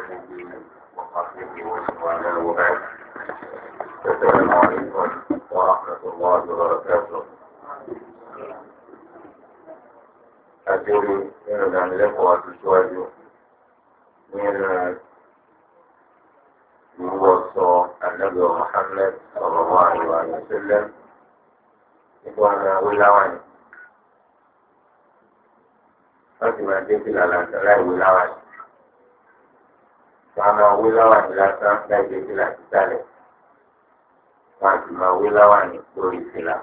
آله وصحبه ومن والاه وبعد. السلام عليكم ورحمة الله وبركاته. أدري أن الإخوة الشواذ من وصى النبي محمد صلى الله عليه وسلم إخوانا ولاوان فاطمة بنت الأنصار ولاوان فما ولاوان لا تنسى بنت الأنصار فاطمة ولاوان دوري سلا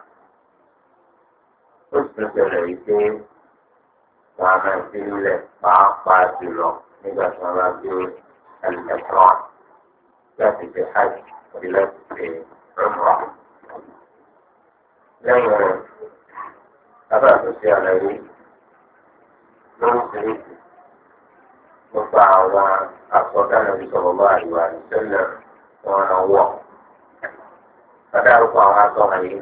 أسمع سلسلة وأنا سلسلة بعض جلو نبغى نبغى الإحرام láti fi hajj àbí láti fi umrah. lẹ́yìn rẹ̀ bàbá àtúnṣe àlàyé lóríṣiríṣi nípa àwọn àsọdánù sallallahu alaihi wa sallam wọn náà wọ̀. Bàdárùkọ àwọn aṣọ àyè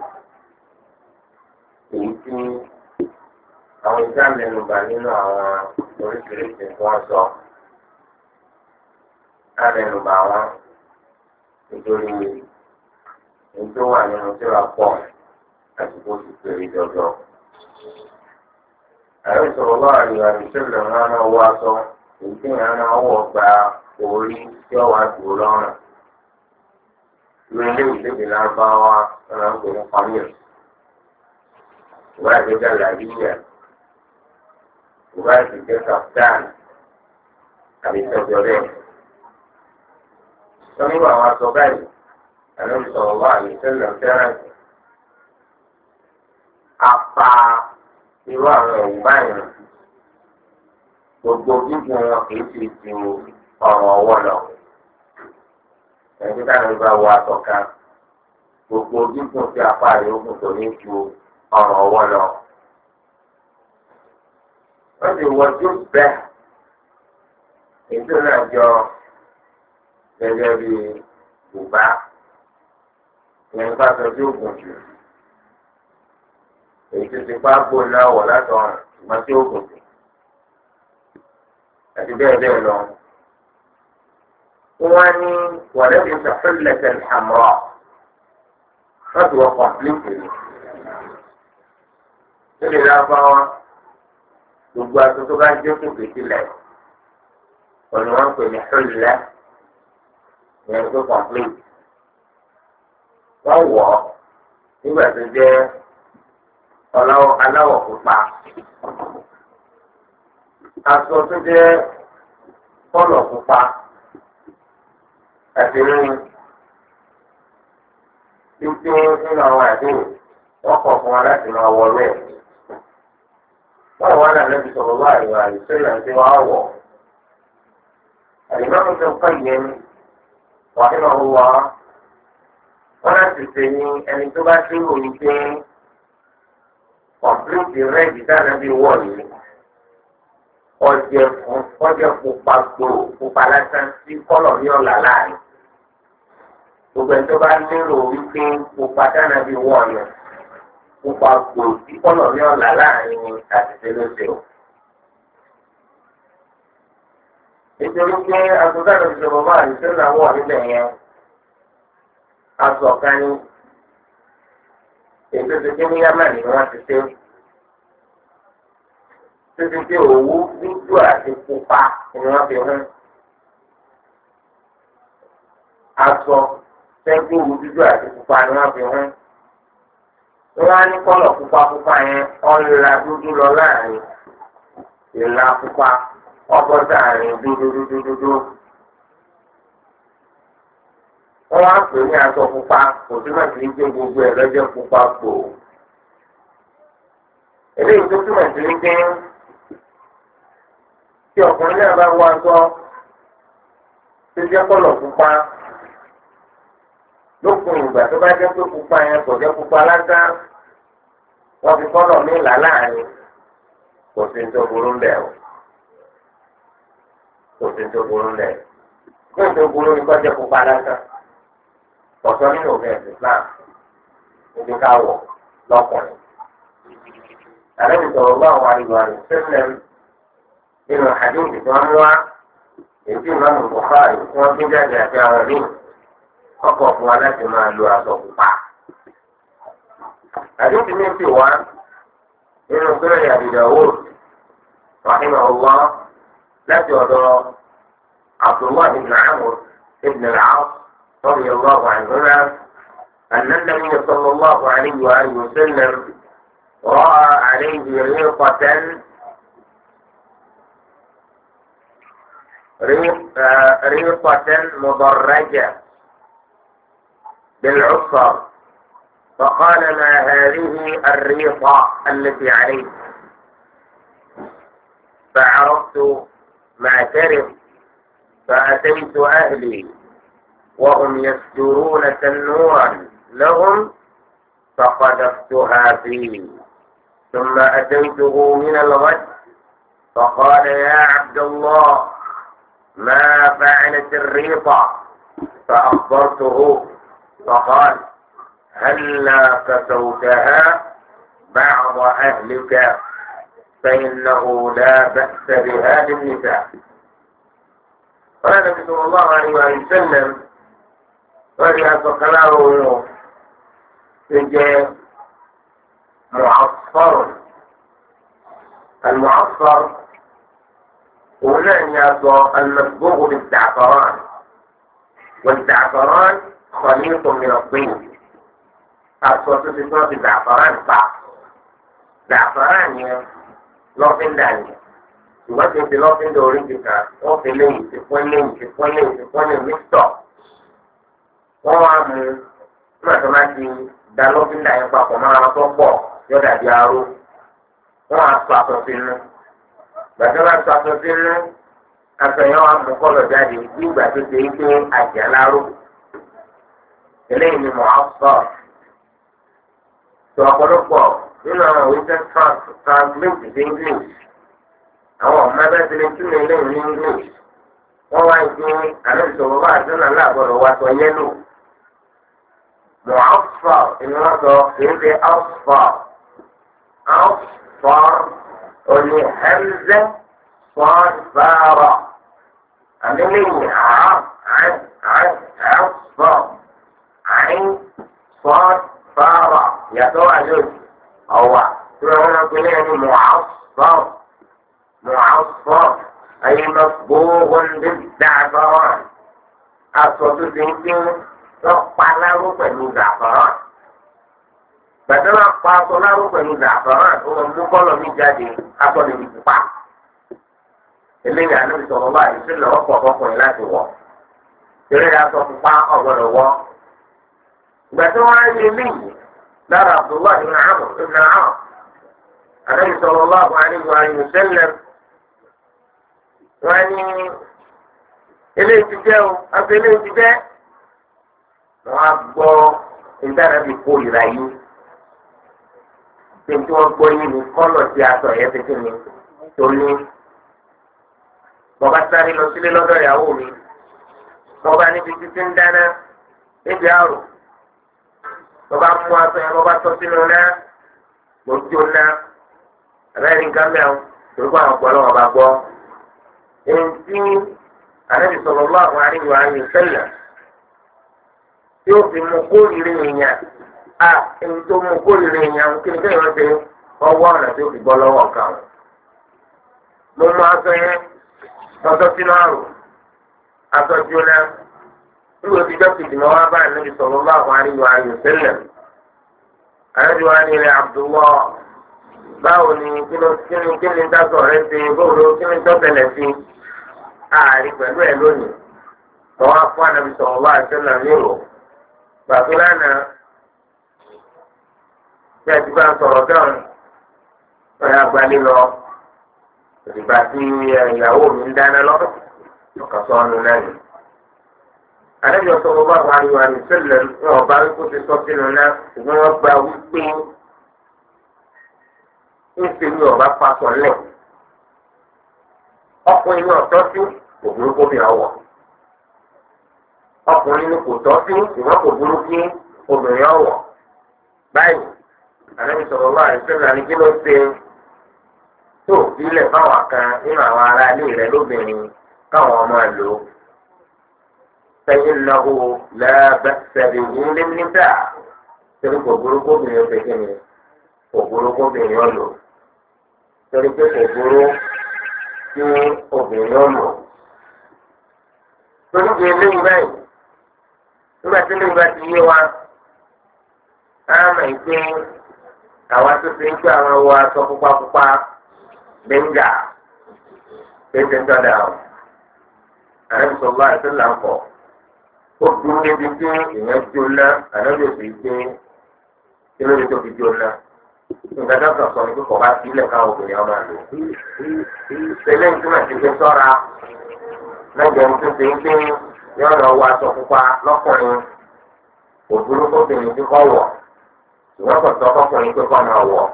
èyí tí àwọn ìjà mẹ́nubà nínú àwọn oríṣiríṣi tí wọ́n sọ á mẹ́nubà wọn. Nítorí èyí tó wà nínú tíra pọ̀ àti kó sì péré jọjọ. Àwọn ìṣòro bá àríwá ìṣẹ̀lẹ̀ wọn náà wá sọ èyí tí ìyá náà wọ̀ gba orí tí ó wà dùn lọ́rùn. Ìwé ilé ìdíje lárúbáwá ọ̀nà ń pè ní pamir. Ìwé àgbéjà làbíyà. Ìwé àgbéjà kàftáàn àbí tọ́jọ́ bẹ́ẹ̀. Sọ́nìwó àwọn aṣọ báyìí, Ànábì sallallahu alaihi wasallam fẹ́ràn apá irú àwọn ẹ̀wù báyìí. Gbogbo gígùn wọn kìí ti ju ọ̀rọ̀ ọwọ́ lọ. Ẹni táwọn ìgbà wọ aṣọ kan, gbogbo gígùn tí apá rẹ̀ ogun kò ní ju ọ̀rọ̀ ọwọ́ lọ. Wọ́n ti wọ tó bẹ́ẹ̀. Ètò náà jọ gẹ́gẹ́ bí bùbá ìyẹn bá sọ tí ó gùn jù èyí tó ti pa gbó náà wọ̀ látọ̀run ṣùgbọ́n tí ó gùn jù àti bẹ́ẹ̀ bẹ́ẹ̀ lọ. wọ́n ní wọ̀lẹ́ fi sàfẹ́lẹ̀tẹ̀ àmọ́ wọ́n ti wọ́n kọ̀m̀plíìtì ni. lórí lábáwá gbogbo aṣọ tó bá jẹ́ kékeré sílẹ̀ ọ̀nà wọn pè ní ṣọlẹ̀. Ìyẹn tó complete. Wọ́n wọ̀ ọ́ nígbà tó jẹ́ aláwọ̀ pupa. Aṣọ tó jẹ́ kọ́lọ̀ pupa àti rírin. Títí nínú àwọn àdéhùn wọ́n kọ̀ fún wa láti máa wọ rẹ̀. Wọ́n wá náà lẹ́bi sọ̀rọ̀ wá àríwá àrísẹ́lẹ̀ tí wọ́n á wọ̀. Àdìmọ́ mi tó kọ́ ìyẹn ni. Wàhálà wà wọ́n láti ṣe ní ẹni tó bá ṣe wò ní pé kọ̀m̀pútì rẹ́ẹ̀dì dáná bí wọ̀ yìí ọjẹ́ pupa gbòò pupa lásán sí kọ́lọ̀ ní ọ̀là láàrin. Gbogbo ẹni tó bá lérò wípé pupa dáná bí wọ̀ yẹn pupa gbòò sí kọ́lọ̀ ní ọ̀là láàrin ni àti ṣe ló ṣe o. Nítorí pé aṣọ́dáná ìjọba máa ń sẹ́nà wọ̀ níbẹ̀ yẹn aṣọ kan ní ètò ìṣèké ní Yámánì ni wọ́n ti ṣe títí tí òwú dúdú àti pupa ni wọ́n fi hún aṣọ tẹ́gbẹ́ òwú dúdú àti pupa ni wọ́n fi hún wọ́n á ní kọ́lọ̀ pupa yẹn ọ̀la dúdú lọ láàrin ìlà pupa. Ọkọ̀ sáàrin dúdúdúdúdú. Wọ́n wá pè ní aṣọ pupa, kò túmọ̀ sí pé gbogbo ẹ̀ lọ́jọ́ pupa gbò. Eléyìí tó túmọ̀ sí pé tí ọkùnrin náà bá wọ aṣọ tó jẹ́ kọ́lọ̀ pupa, lókun ìgbà tó bá jẹ́ pé pupa yẹn kò jẹ́ pupa lásán, wọ́n fi kọ́lọ̀ mílà láàrin, kò sí tó burú bẹ́ẹ̀ o. Òfin tó burú lẹ̀. Fún ìtò burú ní kọjá pupa lásán. Ọ̀sán nínú òfin Islam níbi ká wọ̀ lọ́kùnrin. Àlejò sọ̀rọ̀ bá àwọn àríwá rẹ̀ sílẹ̀ nínú àdéhùn tó ń wá èyí tí ìmáàmù Bukhari wọ́n gbé jáde àti àwọn míì ọkọ̀ fún wa láti máa lo aṣọ pupa. àdéhùn mi ti wá nínú sọ́rọ̀ Abi Dawud rahimahullah láti ọ̀dọ̀ Abdullah ibn Amr ibn al-As radiyallahu anhuma أن النبي صلى الله عليه وآله وسلم رأى عليه ريقة مضرجة بالعصر فقال ما هذه الريقة التي عليه فعرفت ما ترك فأتيت أهلي وهم يسجرون تنورا لهم فقذفتها فيه ثم أتيته من الغد فقال يا عبد الله ما فعلت الريقة فأخبرته فقال هلا كسوتها بعض أهلك فإنه لا بأس بها للنساء. قال النبي صلى الله عليه وسلم ولهذا كلامه تجاه معصفر. المعصفر هنا يصل المصبوغ بالزعفران، والزعفران خليط من الطين. أصوات صفات الزعفران صح. زعفران لوفين داني. ṣùgbọ́n tí lọ́fíńdà oríṣi kan wọ́n fi léyìn ti pọ́n mixtọ̀. wọ́n wá mú nígbà tó máa ti da lọ́fíńdà yẹn papọ̀ mọ́ ara tó pọ̀ yóò dàbí aró. wọ́n á sọ aṣọ sínú. gbàtí wọ́n á sọ aṣọ sínú aṣọ yẹn wọ́n á mú kọ́lọ̀ jáde bí ìgbà tó ṣe é pé àjẹ́ láró. eléyìí ni mo á sọ. tó ọ̀pọ̀lọpọ̀ nínú àwọn òwe tẹ́ translate sí English. àwọn ọmọ ẹgbẹ́ ti lè túnú eléyìí ní English. wọ́n wá ìpín àlejò bá àdúrà láàbọ̀dọ̀ wá sọ yẹ́lò. Mu'asfar ìní wọ́n sọ kìí ṣe asfar. Asfar òní hamza sọ́ọ̀fàrà. àmì lẹ́yìn asfar àìn sọ́ọ̀fàrà yàtọ̀ àjòjì ọ̀wà tí wọ́n ń pè ní ẹni Mu'asfar. معصفر أي مصبوغ بالزعفران أصوات الزنجين رقبالارو pẹ̀lú زعفران bàtẹ́lá pa aṣọ láró pẹ̀lú زعفران ó lọ mú kọ́lọ̀ mi jáde aṣọ lè fi pupa eléyìí ànábi sọ̀rọ̀ báyìí sílẹ̀ ọ̀pọ̀ ọkùnrin láti wọ̀ tẹ́lẹ̀ aṣọ pupa ọ̀gbọ́dọ̀ wọ̀ ìgbà tí wọ́n á yẹ eléyìí lára Abdullah ibn Amr ibn al-As ànábi sallallahu alaihi wa sallam wọ́n ní eléyìí ti jẹ́ o àti eléyìí ti jẹ́ wọ́n á gbọ́ ìdárabi kó ìrà yìí tí wọ́n gbọ́ yìí ní kọ́lọ̀ tí aṣọ yẹn ti kí ni tó ní. bọ́bá sáré lọ sílé lọ́dọ̀ ìyàwó mi bọ́bá níbi títí ń dáná níbi àrò bọ́bá mú aṣọ yẹn bọ́bá tọ́ sínú náà lójú náà abẹ́rẹ́ nǹkan mẹ́rin torí pé àwọn ọ̀pọ̀ lọ́wọ́ bá gbọ́. Èntì Ànábì sallallahu alaihi wa sallam tí ó fi mú kórìíra èèyàn èyí tó mú kórìíra èèyàn kí ni kéèyàn ṣe ọwọ́ ọ̀nà tí ó fi bọ́ lọ́wọ́ kan. mo mú aṣọ yẹn lọ́sọ́ sínú àrò aṣọ jóná nígbà tí dókítà náà wá bá Ànábì sallallahu alaihi wa sallam. Ànábì wa ní ilẹ̀ Abdullah báwo ni kí ni dáṣọ rẹ ṣe bóòlù kí ni tọ́tẹ̀lẹ̀ sí ààrin pẹ̀lú ẹ̀ lónìí mọ wá fún Ànábì sallallahu alaihi wasallam nírò gbàgbé lánàá bí a ti bá ń sọ̀rọ̀ dáhùn ọ̀yà gbalẹ̀ lọ ìgbà tí ìyàwó mi ń dáná lọ́dọ̀ ọ̀kan sọ́ọ́nù náà ni. Ànábì sallallahu alaihi wasallam ní ọ̀bá wípé ti sọ sínú náà ṣùgbọ́n wọ́n gba wípé ńṣe ní ọba pàṣọ lẹ̀ ọkùnrin ní ọ̀tọ́ sí kò burú kó mi ọwọ́ ọkùnrin ní kò tọ́ sí ìwọ́n kò burú kí obìnrin ọwọ́ báyìí Ànábì sallallahu alaihi wasallam ní kí ló ṣe tó ìbílẹ̀ fáwọn kan nínú àwọn ará ilé rẹ̀ lóbìnrin káwọn ọmọ lò فإنه لا بأس به للنساء torí kò burúkú obìnrin ó fẹ́ kí ni kò burúkú obìnrin ó lò torí pé kò burú kí obìnrin ó lò torí pé eléyìí báyìí nígbà tí eléyìí bá ti yé wa á mọ̀ pé àwa tó ti ń gbé àwọn wọ aṣọ pupa gbẹ̀ngà pété ń tọ́da ọ̀ àrẹ́bí sọ̀rọ̀ àti làǹkọ̀ ó dúró níbi tí èèyàn jóná ànábì òsì gbé kí ló dé tó fi jóná nǹkan tó kàn sọ ní kíkọ̀ bá sílẹ̀ káwọn obìnrin ọmọ àlò tẹ́lẹ̀ ń túmọ̀ sí pé sọ́ra lẹ́gbẹ̀ẹ́ tó ti ń gbé yọ̀ọ́ lọ wọ aṣọ pupa lọ́kùnrin kò dúró kóbìnrin tí kò wọ̀ ṣùgbọ́n kò tọ́ kọkùnrin pé kọ́ máa wọ̀.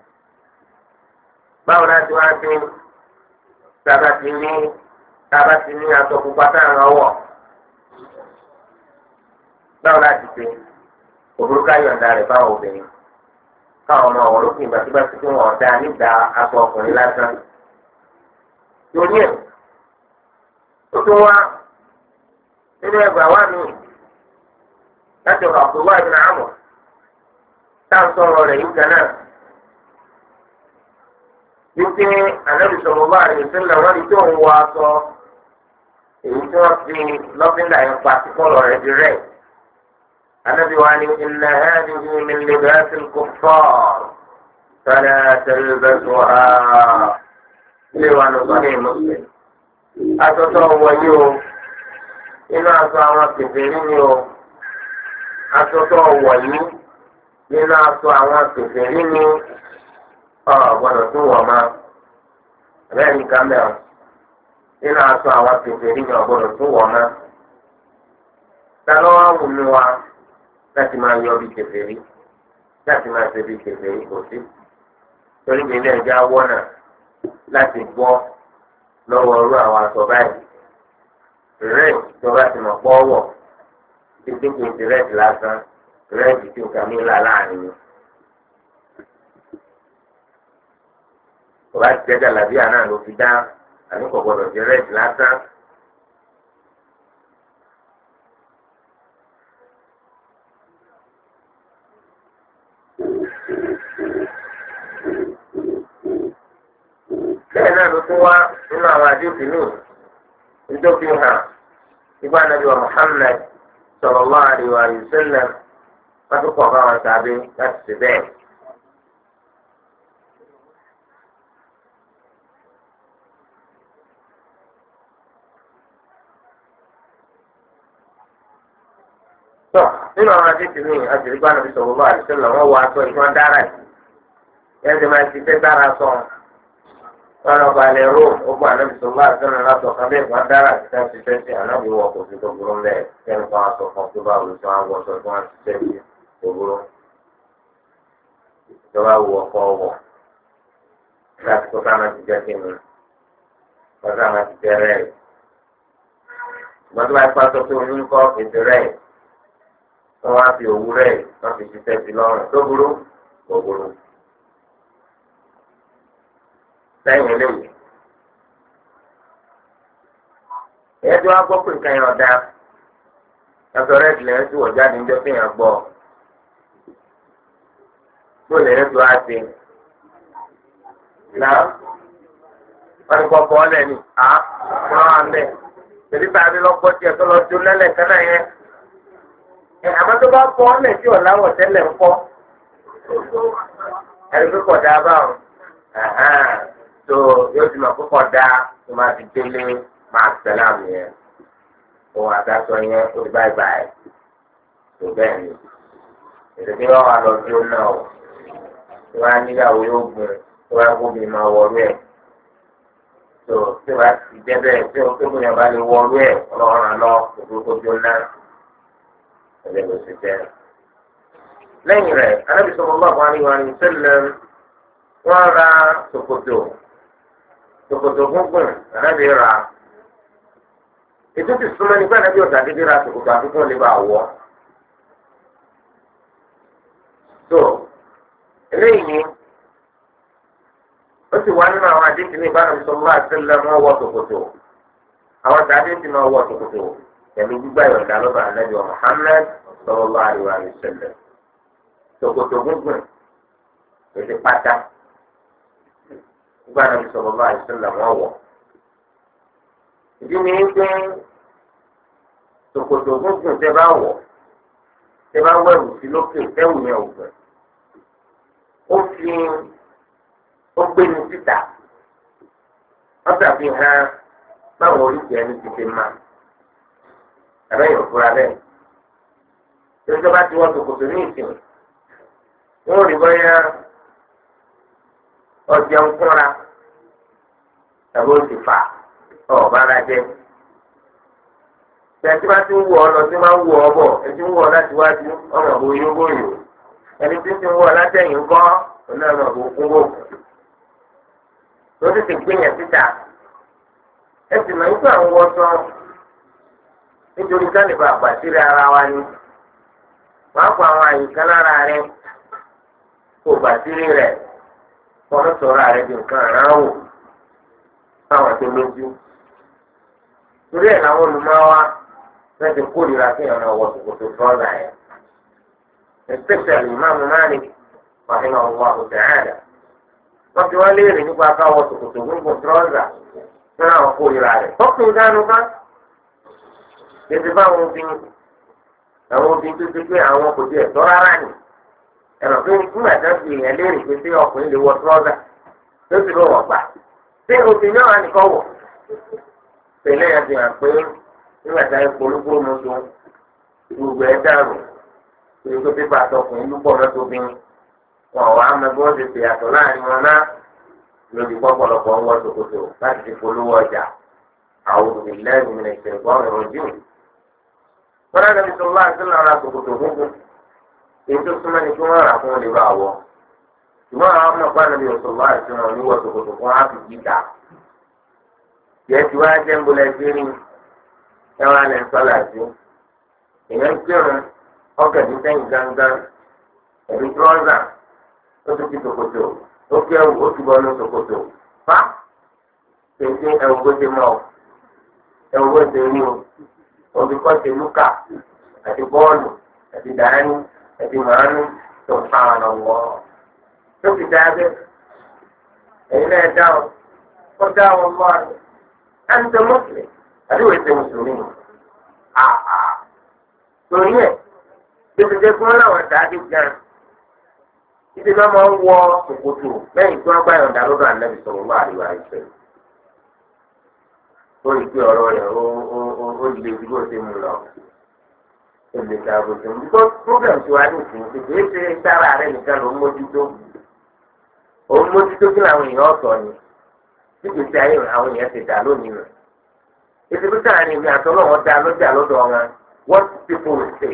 báwo la ti wá sí tába ti ní aṣọ pupa táwọn ọwọ́ báwo la ti ṣe òbúrú ká yọ̀ǹda rẹ̀ báwọn obìnrin káwọn ọmọ ọ̀wọ́ lókè ìgbà tí bá ti fún wọn dá nígbà aṣọ ọkùnrin lásán. torí ẹ̀ ó tún wá nínú ẹgbàá wá mi láti ọ̀rọ̀ Abdullah ibn Amr táwọn sọ̀rọ̀ rẹ̀ yìí kan náà. wípé Ànábì sallallahu alaihi wasallam wọ́n ní tó ń wọ aṣọ èyí tí wọ́n fi lọ́fíńdà yẹn pa sí kọ́lọ̀ rẹ̀ di rẹ̀. Ànábì wa ní inna hadhihi min libasil kuffar fala talbasuha. ilé wa ló sọ ní Muslim. aṣọ tó ń wọ yìí o inú aṣọ àwọn kèfèrí ni o aṣọ tó ń wọ yìí nínú aṣọ àwọn kèfèrí ni gbọ́dọ̀ tún wọ̀ ma bẹ́ẹ̀ ni kámẹ́ọ̀ nínú aṣọ àwọn kèfèrí ni gbọ́dọ̀ tún wọ̀ ma ta ló wá wù mí wa láti máa yọ bí kèfèrí láti máa ṣe bí kèfèrí kò sí torí pé ilé ẹja wọ́nà láti gbọ́ lọ́wọ́ ọrú àwọn aṣọ báyìí rẹ̀ tó bá ti mọ̀ pọ́ wọ̀ títí kò sí rẹ̀ lásán rẹ̀ tí nǹkan mi là láàrin mi. Ọba ti jẹ́jà làbíà náà ló fi dá àní kò gbọdọ̀ jẹ́ rẹ́ẹ̀dì lásán. Bẹ́ẹ̀ náà ló tún wá nínú àwọn àdéhùn ní ìjọba hàn nígbà Ànábì wa Muhammad sallallahu alaihi wa sallam wọ́n tún kọ̀ báwọn tàbí láti ṣe bẹ́ẹ̀. tọ́ nínú àwọn àdéhùn mi àtìrígbà Ànábì sallallahu alaihi wasallam wọ́n wọ aṣọ ìfọ́n dára yìí yẹn ti máa ti fẹ́ dára sọ wọn lọ balẹ̀ róòm ó gbọ́ Ànábì sallallahu alaihi wasallam látọ̀ kan bẹ́ẹ̀ fọ́n dára ti fẹ́ ṣiṣẹ́ sí Ànábì wọ kò sí gbogbo ńlẹ̀ kẹ́ni kan aṣọ kan tó bá wù tí wọ́n wọ aṣọ tí wọ́n ṣiṣẹ́ sí gbogbo ìjọba wù ọkọ̀ wọ̀ láti tó ká máa ti jẹ́ kí ni wọ́n ká máa ti jẹ́ rẹ̀ ìgbọ́n tó bá pàṣọ pé oníkọ́ ètò rẹ̀ wọ́n wá fi òwú rẹ̀ wọ́n fi ṣiṣẹ́ sí lọ́rùn tó burú kò burú. lẹ́yìn eléyìí ẹ̀yẹ́ tí wọ́n á gbọ́ pé nǹkan yẹn ọ̀dà ẹ̀sọ́ rẹ̀ tilẹ̀ ń sùwọ̀ jáde ń jẹ́ kéèyàn gbọ́ tó lè rẹ́ tó á ṣe náà wọ́n ní kọ́ bọ́ ọ́ lẹ́nu wọ́n á mẹ́ tẹ̀lé tàbí lọ́gbọ́ tiẹ̀ tó lọ jó lẹ́lẹ̀ kan náà yẹn. Àmọ́ tó bá fọ́ ọ́lẹ̀ tí ọ̀làwọ̀ tẹ́lẹ̀ ń kọ́ ẹ̀rí pípọ̀ dá báwọn tó yóò ti mọ̀ pípọ̀ dá tó máa ti délé máa tẹ̀lé àmì yẹn òun àtàtọ̀ yẹn ó ti báyìí báyìí tó bẹ́ẹ̀ ni èdè tí wọ́n wà lọ sí ó náà o tí wọ́n á níyàwó yóò gun tí wọ́á gómìn máa wọlú ẹ̀ tó tí wọ́n á ti jẹ́ bẹ́ẹ̀ tí wọ́n gómìn yẹn bá lè wọlú ẹ̀ ọlọ́run lọ òkúrúkú jó náà. lẹ́yìn rẹ̀ Ànábì sallallahu alaihi wa sallam wọ́n ra ṣòkòtò gúngùn Ànábì ra ètò ti súnmọ́ nípa Ànábì ọ̀tà dídí ra ṣòkòtò àfikún lè bá wọ̀ tó eléyìí ó sì wá nínú àwọn àdéhùn ní Ànábì sallallahu alaihi wa sallam wọ́n wọ ṣòkòtò àwọn tàbí ti máa wọ ṣòkòtò pẹ̀lú gbígbà ìyọ̀ǹda lọ́dọ̀ Ànábì Muhammad sallallahu alaihi wasallam. ṣòkòtò gúngùn ètè pátá gbígbà Ànábì sallallahu alaihi wasallam wọ́n wọ̀. ìdí ni pé ṣòkòtò gúngùn tẹ́ bá wọ̀ tẹ́ bá wẹ̀wù sí lókè tẹ́wù yẹn ògùn ó gbé ní síta wọ́n ṣàfihàn báwo oríṣi ẹni ti ṣe máa àbẹ́yẹ̀ òfurá bẹ́ẹ̀. tó bá ti wọ́n ṣòkòtò ní ìsìn wọ́n rí bóyá ọjà ń kúnra tàbí ó ti fà ọ̀bára jẹ́. Ẹtí bá ti ń wọ ọ lọ sí máa ń wọ ọ bọ̀ ẹtí ń wọ ọ láti wájú ọmọ bóyó bóyó ẹni tí ti ń wọ ọ látẹ̀yìn kọ́ ọ̀nà ọmọ bó kún bò. Lórí ti gbìyànjú síta ẹ sì máa ń gbà ń wọ sọ nítorí kálíbà àgbàsírí ara wa ni wọ́n á kó àwọn àyíká lára rẹ kó gbàsírí rẹ kó ọ̀rọ̀ sọ̀rọ̀ rẹ di nǹkan àránwò fáwọn tó lójú. Torí ẹ̀ làwọn olùmọ̀wá láti kórìíra kí ọ̀nà ọ̀wọ́ ṣòkòtò trọ́zà yẹn. Especially Imam Malik rahimahullahu ta'ala. Wọ́n fi wọ́n léèrè nípa káwọ́ ṣòkòtò gúngùn trọ́zà fún àwọn kórìíra rẹ̀. Tọ́kùn dánú ká. Ètò báwọn obìnrin tó ti pé àwọn kò tiẹ̀ tọ́ rárá ni. Ẹ̀rọ pé nígbà tó fi èèyàn léèrè pé ṣé ọkùnrin lè wọ trọ́zà tó sì ló wọ̀ gbà. Ṣé obìnrin náà wà nìkan wọ̀? Tẹ̀lé yẹn fi hàn pé nígbà tá a polówó mu tó gbogbo ẹ̀ dàrú torí pé pépà àtọkùnrin lúpọ̀ lọ́tọ́bìnrin wọn ò wá mọ bí wọ́n ti ṣe àtọ̀ láàrin wọn náà lórí pọ́pọ́lọpọ̀ ń wọ ṣòkòtò láti fi polówó ọjà àwọn òbílẹ̀ ìmìnira ìṣẹ̀gbọ́n ìrọ̀jú. wọ́n náà lọ́bi sọ́wọ́ àti lọ́ra ṣòkòtò gbogbo èyí tó súnmọ́ ni kí wọ́n rà fún olè bá wọ̀. ṣùgbọ́n àwọn ọmọ ọ̀pá nàbí ọ̀ṣọ́wọ́ àti wọn ní wọ ṣòkòtò fún áàpì gíga. Yẹ́tí wá jẹ́ ń bolẹ̀ gbérí ẹ̀rọ alẹ́ ń sọ́lá sí. Èèyàn ń kírun ọ̀gẹ̀dì sẹ́yìn gángan ẹ̀rí trọ́zà ó tún ti ṣòkòtò ó kí ẹ̀wù ó túbọ̀ ní ṣòkòtò. Fa ṣèṣe ẹ̀wù bó ṣe mọ̀ ẹ̀wù bó ṣe rí o. Òbí kọ́ ṣe lúkà àti bọ́ọ̀lù àti dàání àti màánú tó ń fa ọ̀nà wọ̀. Tó fi dá abẹ́ ẹ̀yin náà dáhùn kó dáhùn mọ́ àná. أنت مسلم هذا هو المسلمين torí ẹ̀ bíbi jẹ́ kí wọ́n láwọn ṣáájú gan títí náà máa ń wọ ṣòkòtò lẹ́yìn tí wọ́n bá yọ̀ǹda lọ́dọ̀ Ànábì sallallahu alaihi wasallam. ó rí pé ọ̀rọ̀ rẹ̀ ó lè bí ó ṣe mú lọ ó lè ta bó ṣe mú. because program ti wá ní ìsìn kékeré ṣe sára rẹ̀ nìkan ló ń mójútó kí làwọn èèyàn ọ̀tọ̀ ni. Níbi tí ayé àwọn èèyàn ti dà lónìí rẹ̀. Ètò bí káàrin mi àtọ́lọ́ wọn dá lọ́jà lọ́dọ̀ wọn. What people will say.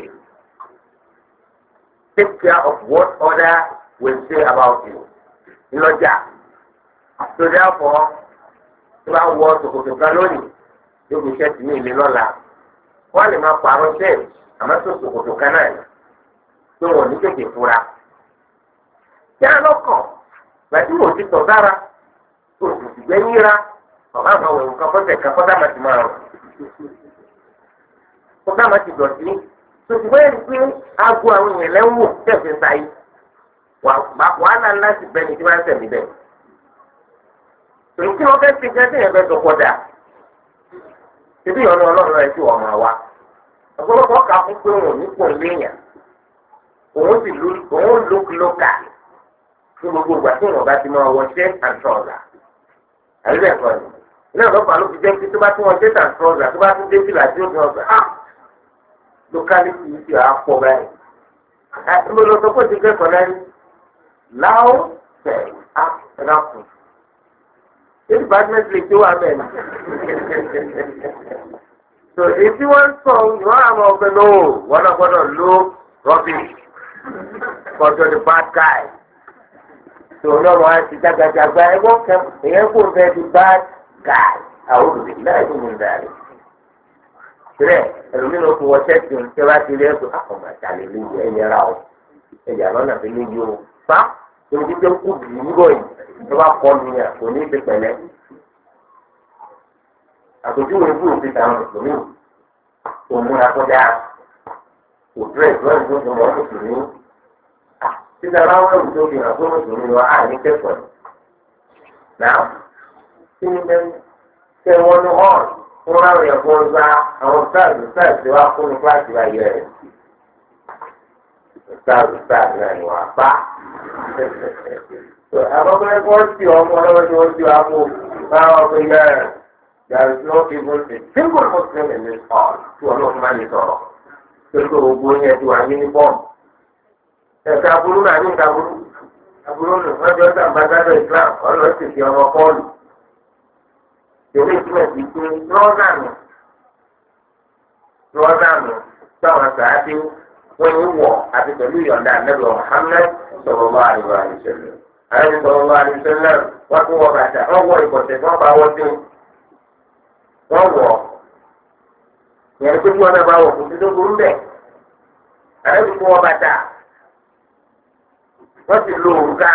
Take care of what others will say about you. Lọ́jà. So therefore, tí wọ́n wọ ṣòkòtò kan lónìí, yóò fi ṣẹ́ẹ̀tì ní ilé lọ́la. Wọ́n lè máa pààrọ̀ ṣẹ́ẹ̀tì àmọ́ tó ṣòkòtò kan náà ni. Tó wọ́n ní tètè fura. Kí á lọ́kàn, gbàdí mo ti tọ̀ sára. Òṣìṣẹ́ yíra ọ̀gá àwọn òun kan fọ́tẹ̀ kan fọ́tà máa ti máa rùn. Fọ́tà máa ti dọ̀tí. Òṣìṣẹ́ yẹn pé aago àwọn èèyàn lẹ́wọ̀ tẹ̀sí sáyé. Wàhálà ńlá ti bẹ́ẹ̀ ni tí wọ́n ń tẹ̀lé bẹ́ẹ̀. Èyí tí wọ́n fẹ́ fi jẹ́ sẹ́yìn fẹ́ sọ̀kọ̀ dà. Ṣébí ìyọnu ọlọ́run rẹ̀ sì wọ̀ máa wá. Ọ̀pọ̀lọpọ̀ kà fún pé òun ò ní pò léèyàn. Òun sì lókà. Ní gbogbo ìgbà tí wọn bá ti máa wọ shirt and trouser. Àyẹ̀wò ẹ̀kọ́ ni. Ilé ọ̀dọ́pàá ló fi jẹ́ pé tó bá tún wọn shirt and trouser tó bá tún dé fìlà tí ó tún ọ̀sẹ̀. Locality yìí ti àpọ̀ báyìí. Mo lọ sọ pé ti kẹ́kọ̀ọ́ náà ní. Láó tẹ̀ á ẹ̀dá kù. Ṣé department lè tó wà mẹ́rin? So èsì wọn sọ ìwọ́n àwọn ọ̀gbẹ́ náà wọ́n náà gbọ́dọ̀ lo rubbish. Kọjọ́ the bad guy. Tòun náà wọ́n á ti dágbàdàgbà ẹ̀wọ́n kan èèyàn kò fẹ́ di bad guy àwọn olùdílé náà yóò mú un dáre. Tẹ́lẹ̀ ẹlòmíràn kò wọ ṣẹ́ẹ̀tì ń tẹ́ bá ti rí ẹ̀sùn àkọ́gbà tàlẹ́ léyìí ẹ̀yẹ ra o ẹ̀yà lọ́nà tó léyìí o fa torí títí ń kú bì í níbọ̀ yìí tó bá kọ́ mi yàn kò ní í ti pẹ̀lẹ́. àpèjúwe fún òfin táwọn mùsùlùmí kò múra kọjá kò dúró ìgbọ́n tó ti mọ̀ mùsùlùmí títà láwọn ẹ̀wù tó fi hàn fún mùsùlùmí wa á ní kẹ́kọ̀ọ́ náà kí ni bẹ́ẹ̀ tẹ́ wọ́n ní hàn fún láwọn ẹ̀kọ́ gba àwọn sáàsì wa fún kíláàsì wa yẹ rẹ̀ sáàsì náà ni wọ́n apá àwọn ọmọ ẹgbẹ́ wọ́n ti ọmọ ọlọ́wọ́ tí wọ́n ti wá mú báwọn ọmọ yẹ rẹ̀. There is not even a single Muslim in this hall tí wọn náà máa ń sọ̀rọ̀. Pẹ̀lú gbogbo yẹn ti wà ní uniform. Ẹ̀ka aburú náà ní ìdàbúrú. Aburú nù wọ́n jọ sí àmbásádọ̀ Islam ọlọ́ọ̀ sì fi ọmọ Pọ́ọ̀lù. Tẹ̀lé ìtumọ̀ sí pé trọ́sàmù táwọn sàádé wọ́n ń wọ̀ àti pẹ̀lú ìyọ̀ǹda ànábì Muhammad sallallahu alaihi wa sallam. Ànábì sallallahu alaihi wa sallam wọ́n tún wọ bàtà wọ́n wọ ìbọ̀sẹ̀ wọ́n bá wọ́n dín. Wọ́n wọ̀ yẹn pé kí wọ́n náà bá wọ̀ kó tó tó burú bẹ́ẹ̀. Ànábì fún wọn bàtà wọ́n ti lo òrùka.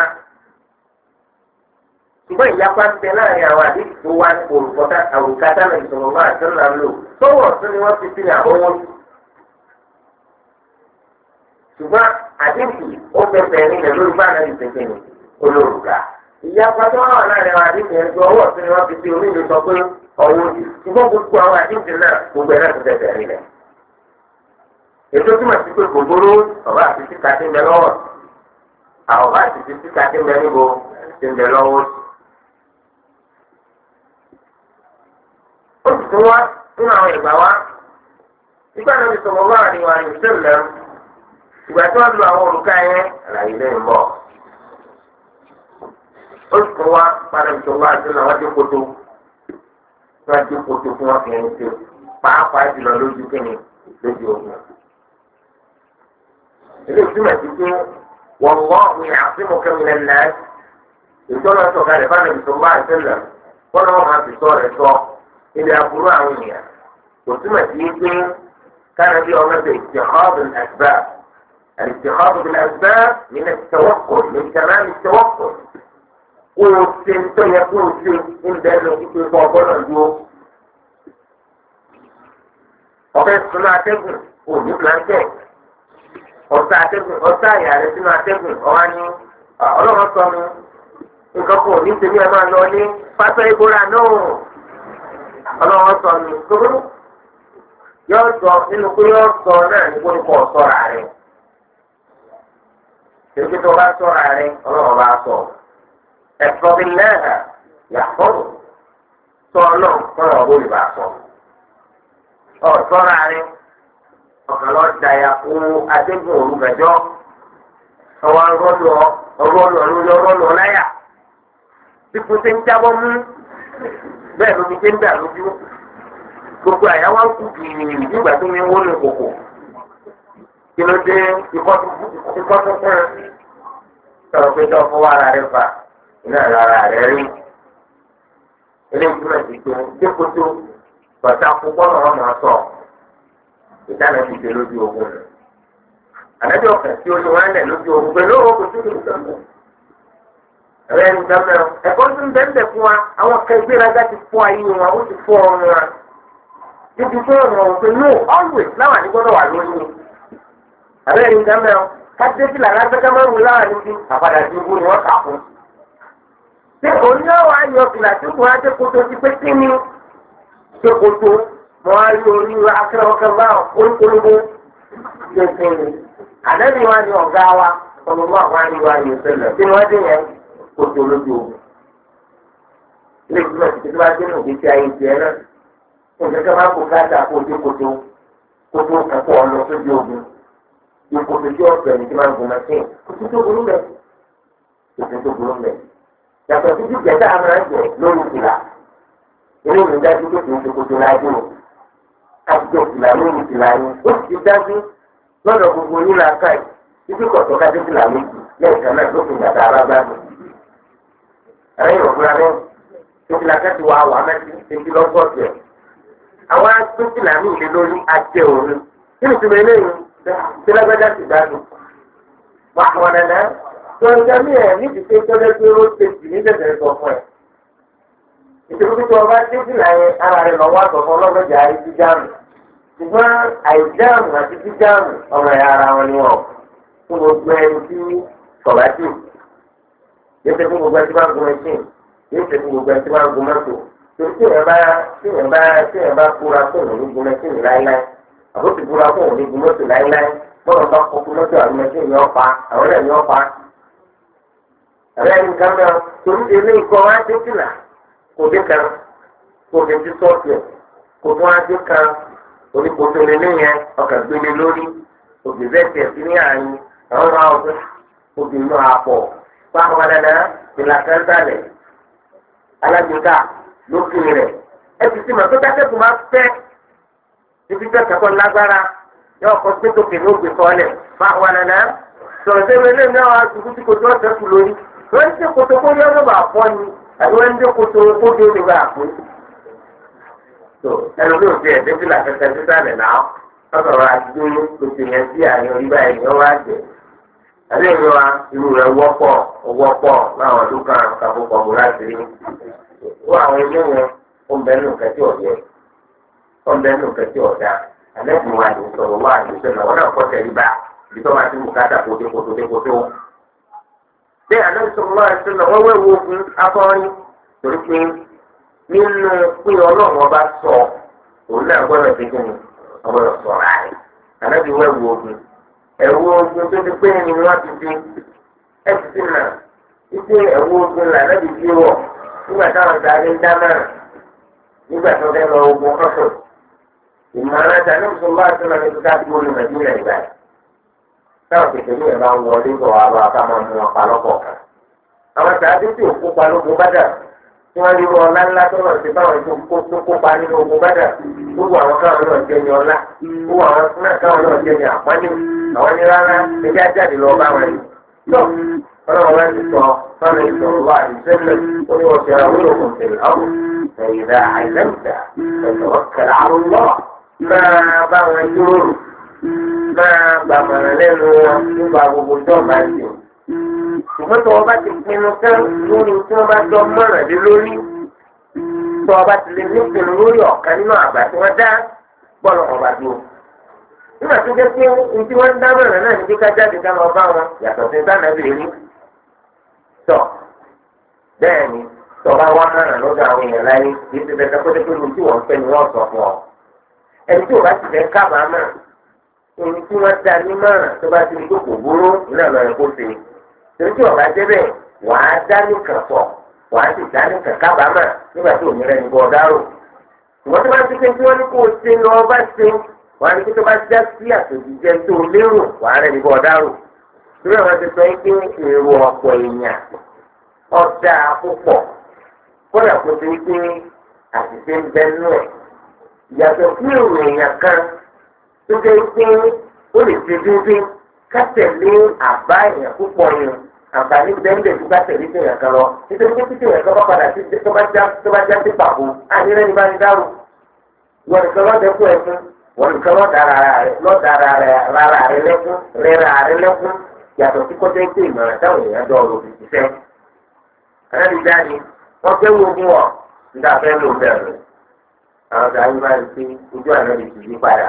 Ṣùgbọ́n ìyapa ń bẹ láàrin àwọn àdéhùn tó wá ní òrùka dáná ìṣòro máa tó náà lò. Sọ́wọ́ ọ̀tún ni wọ́n fi sí àbọ̀wọ́. Ṣùgbọ́n àdéhùn ó bẹ̀rẹ̀ nílẹ̀ lórí bá náà ìpèsè ní olórùka. Ìyapa tó wà láàrin àwọn àdéhùn yẹn tó ọwọ́ ọ̀tún ni wọ́n fi sí orílẹ̀ sọ pé ọwọ́ òdì. Ṣùgbọ́n gbogbo àwọn àdéhùn náà gbogbo ẹ̀ náà ti bẹ̀rẹ̀ nílẹ̀. Ètò túmọ̀ sí pé gbogbo ọba àti síta ti ń bẹ lọ́wọ́. Àwọn ọba àti síta ti ń bẹ níbo ti ń bẹ lọ́wọ́. Ó sì tún wá nínú àwọn ìgbà wa. Nígbà náà ti sọ̀rọ̀ wá àríwá àríwá ìṣẹ̀lẹ̀ ìgbà tí wọ́n lu àwọn òrùka yẹn àlàyé lẹ́yìn bọ̀. Ó sì tún wá padà ìṣòro wá sí náà wọ́n ti koto. Wọ́n ti koto fún wọn kìí ṣe pàápàá jùlọ lójú kíni lójú ogun. Ilé ìtumọ̀ sí pé wọ́n wọ́ òun àfihàn kẹ́mílẹ̀ náà. Ìjọba sọ̀kalẹ̀ bá nàbì tó bá ìṣẹ̀lẹ̀ wọ́n náà máa fi sọ rẹ̀ sọ ilé aburú àwọn ènìyàn. Kò túmọ̀ sí pé كان في أمر اتخاذ الأسباب. الاتخاذ بالأسباب من التوكل من تمام التوكل. والسنة يكون إن دلوا في طابر الجو. وقد سمعتكم ونبلانتك. ọ̀tá ìyá rẹ̀ sínú atẹ́gùn ọ̀wá ní ọlọ́run sọ mi nǹkan kò ní tèmi ẹ̀ máa lọ ní pátá ìbora náà ọlọ́run sọ mi gbogbo yóò sọ nínú pé yóò sọ náà ní kóníkó ọ̀sọ́ra rẹ̀ èyí tó bá sọ́ra rẹ̀ ọlọ́run bá sọ ẹ̀fọ́ bí lẹ́hà yàtọ̀rọ̀ sọ ọlọ́run kọ́nà ọ̀bọ̀ ìbá sọ ọ̀sọ́ra rẹ̀. Ọ̀kan lọ da ya kó atẹ́gùn òru mẹ́jọ ọwọ́ ọlọ́lọ́ láyà dípò tí ń jábọ́ mú bẹ́ẹ̀ lómi tí ń dà lójú gbogbo àyà wá ń kú kìnnìún nígbà tó ń wó ní kòkò kí ló dé ikọ́ tó fún un sọ̀rọ̀ pé tó fọwọ́ ara rẹ̀ fà iná ara rẹ̀ rí eléyìí túmọ̀ sí pé dípò tó bàtà púpọ̀ náà máa sọ̀. Ìdáná ti ṣe lójú ogun rẹ̀. Àdájọ́ ọ̀kẹ́ tí oṣù wọn lẹ̀ lójú ogun pẹ̀lú owó kò tún lè sọ̀rọ̀. Ẹ̀rọ ẹni dáná ẹ̀kọ́ tún bẹ́ẹ̀ fún wa àwọn ọ̀kẹ́ ìgbéraga ti fọ́ ayé wọn ó ti fọ́ ọrùn wa. Níbi fún ọ̀rọ̀ wọn pé no always láwọn àdìgbọ́dọ̀ wà lónìí. Àbẹ́ ẹni dáná kájé fìlà lágbẹ́ká máa ń wù láwọn níbi àpàdà tí ogun ni wọ́n kà fún. Ṣé òní ọ̀wọ́ ayọ̀ fìlà tí kò wá dé koto ti pé kí ni ṣe koto? Mo á rí orí akérèmọ́kẹ́mbá olúkúlùkù ṣèṣe ni. Àdébí wa ni ọ̀gá wa ọmọọmọ àwọn àríwá yóò ṣẹlẹ̀ tí wọ́n dé yẹn kó tó lójú ogun. Ilé ìgbìmọ̀ ti ti bá dé nù bí ti ayé tiẹ̀ náà. Òṣèké máa ń kó káàtà kó dé kótó ẹ̀kọ́ ọ̀nà sójú ogun. Ìkòtò tí ọ̀sẹ̀ ní ti máa ń gun mẹ́sìn. Kòtò tó burú bẹ̀. Kòtò tó burú bẹ̀. Yàtọ̀ títí jẹ̀dá máa ń jẹ lórí ìlà. Ilé ìlú dájú pé kì í ṣe kòtò lájú àjọ ìlà lórí ìlà yẹn ó sì dájú lọ́dọ̀ gbogbo onílà káì títí kọ̀tọ̀ ká dé ìlà méjì lẹ́ẹ̀kan náà lókè gbàdá arábàbò. Ẹ̀rọ ìrọ̀gbọ́n rẹ̀ ìlà kẹ́tì wà wà mẹ́tì ètí lọ́gọ́ọ̀tì ẹ̀. Àwọn agbésìlà ní ìlé lórí ajé òun. Kí ni ìtumọ̀ eléyìí? Tí lágbájá sì dájú. Wà wọ̀n nana tó ń jẹ́ mí ẹ̀ níbi tí tọ́lẹ́ pé ó ṣe jì ní bẹ̀rẹ̀ sọ fún ẹ̀. ìṣèlú tó ọba dé sí láyé ara rẹ̀ lọ́wọ́ àtọ̀fọ́ ọlọ́gbẹ̀dẹ̀ àrí sí jáàmù ṣùgbọ́n àìjáàmù àti jíjáàmù ọmọ ẹ̀yà ara wọn ni wọn fún gbogbo ẹni tí kọ̀bá jù yóò ṣe fún gbogbo ẹni tí wọ́n gun ẹṣin yóò ṣe fún gbogbo ẹni tí wọ́n gun mọ́tò torí tí èèyàn bá kúra fún òun ní gun ẹṣin láéláé àbótí kúra fún òun ní gun mọ́tò láéláé bọ́lá bá kọ́ fún mọ́tò àwọn ẹṣin ní ọ̀pá àwọn ẹ̀mí ọ̀pá àbẹ́ nǹkan náà torí ilé ìkọ́ wá dé kìlà kò dé kan kò dé tí sọ́ọ̀tì ẹ̀ kò tún wá dé kan oníkótó lélẹ́ yẹn ọkàn gbélé lórí òbí bẹ́ẹ̀ tiẹ̀ sí ní àyìn àwọn máa wọ pé obìnrin náà àpọ̀ pàápàá dandan ìlà kan sálẹ̀ alágbèéká lókè rẹ̀ ẹ ti sì mọ̀ tó dákẹ́kọ̀ọ́ máa fẹ́ títí tẹ́ kẹ́kọ̀ọ́ lágbára yóò kọ́ pé tókè ní ògbé sọ́ọ̀lẹ̀ pàápàá dandan sọ̀rọ̀ sẹ́wọ́n eléyìí náà wá dùkú tí kò tó ọ̀sẹ̀ kù lórí wọ́n ń dé koto kó yọ ọ́ bá fọ́ ni àbí wọ́n ń dé koto kó dé ní bá fọ́ ni. tó ẹnu mi ò fi ẹ̀dẹ́ fìlà kẹkẹ sísàlẹ̀ náà wọ́n sọ̀rọ̀ àdúgbò lóṣù yẹn sí àyàn orí báyìí ni wọ́n wá jẹ. àbí èmi wa irú rẹ̀ wọ́pọ̀ láwọn ọdún kan kàbọ̀kọ̀ bò láti rí. wọ́n àwọn ilé wọn ó ń bẹ nù kẹ́tí ọ̀dẹ́ ó ń bẹ nù kẹ́tí ọ̀dá àlẹ́kùn wa ní sọ̀rọ̀ wá àdúgbò náà wọ́n náà kọ́ tẹ̀lé bá ibi tó máa ti mú káàtà kótókótókótó. bẹ́ẹ̀ àlẹ́sọ̀rọ̀ àìsílẹ̀ wọ́n wẹ̀wò ogun afọ́rin torí pé nínú pé ọlọ́run ọba sọ òun náà gbọ́dọ̀ ṣe kí ni ọgbọ́dọ̀ sọ̀rọ̀ àrẹ ànábi wẹ̀wò ogun ẹ̀wù ogun tó ti pé ni wọ́n ti fi ẹ̀sì náà títí ẹ̀wù ogun là ànábi fi wọ̀ nígbà táwọn ìdarí ń dáná nígbà tó fẹ́ lọ ogun kọ́sọ̀ ìmọ̀ràn àti àlẹ́sọ̀rọ̀ àìsílẹ̀ ní kíkà tó lù nàìjíríà ìgbà yìí táwọn kékeré yẹn bá ń wọlé bọ̀ wá bá ká máa mú wọn pa lọ́pọ̀ kan. àwọn sàádé tí ò kópa lógun Bádà tí wọ́n rí wọn ọlá ńlá tó náà ṣe báwọn tó kópa nínú ogun Bádà gbogbo àwọn káwọn náà jẹ́ ní ọlá gbogbo àwọn náà káwọn náà jẹ́ ní àpọ́nlé àwọn ní rárá ẹjẹ́ ajáde lọ bá wọn yìí. tó ọlọ́run wá ti sọ fáwọn ìṣòro wa àdìsẹ́lẹ̀ ó ní wọ́n ṣe àwọn olókùn tẹ̀lé ọ̀hún ẹ̀yìnlá àìlẹ́mìtà ẹ̀sọ̀rọ̀kẹ̀lá àrùnlọ́ máa bá wọn jíròrò máa gbàmọ̀ràn lẹ́nu wọn nípa gbogbo tó ọba ń sìn. ṣùgbọ́n tó ọba ti pinnu tán lórí tí wọ́n bá jọ mọ̀ràn lé lórí tó ọba ti lè ní pinnu lórí ọ̀kan nínú àgbà tí wọ́n dá bọ́ọ̀lù ọba dúró. nígbà tó jẹ́ pé ní tí wọ́n ń dá mọ̀ràn náà ní kíká jáde ká lọ bá wọn yàtọ̀ sí sáà náà bèèrè. tọ́ bẹ́ẹ̀ ni tọ́ba wá mọ̀ràn lọ́dọ̀ àwọn èèyàn láyé kì í ti bẹ́ẹ̀ tẹ́kọ́ tẹ́kọ́ ní tí wọ́n fẹ́ ni wọ́n sọ fún ọ. ẹni tí ò bá ti fẹ́ kábàámọ̀ èyí tí wọ́n dá ní márùn tó bá ti di kókò gbóró iná lọ ẹ̀kọ́ sí i torí tí ọ̀gá jẹ́ bẹ́ẹ̀ wàá dá nìkan sọ wàá sì dá nìkan kábàámà nígbà tí òmìnira ẹni bọ́ dárò ìwọ́n tó bá ti pé tí wọ́n ní kó o ṣe lọ bá ṣe wàá ní kí tó bá já sí àtòjíjẹ tó lérò wàá rẹ̀ ní bọ́ dárò torí àwọn ti sọ pé èrò ọ̀pọ̀ èèyàn ọ̀dà púpọ̀ kódà kó ti pé àṣìṣe ń bẹ nú ẹ̀ ìyàtọ̀ fún èrò èèyàn kan tó jẹ́ pé ó lè ṣe déédéé kátẹ̀lé àbá èèyàn púpọ̀ yẹn àǹfààní bẹ́ẹ̀ tó kátẹ̀lé tó yàn kan lọ nítorí pé títí yàn kan bá padà sí tó bá já sí pàbó àníyàn ní bá ní dárò wọn nìkan lọ́dẹ kú ẹ̀fún wọn nìkan lọ́dàra rẹ lẹ́kún rẹ́ra rẹ lẹ́kún yàtọ̀ sí kọ́tẹ́ pé ìmọ̀ràn táwọn èèyàn dọ̀rọ̀ òfìsì fẹ́. anábìdá ni wọ́n fẹ́ wo ogún ọ̀ nígbà fẹ́ lò bẹ̀rẹ̀ àwọn ọ̀dà yìí máa ń fi ojú àná lè ti yí padà.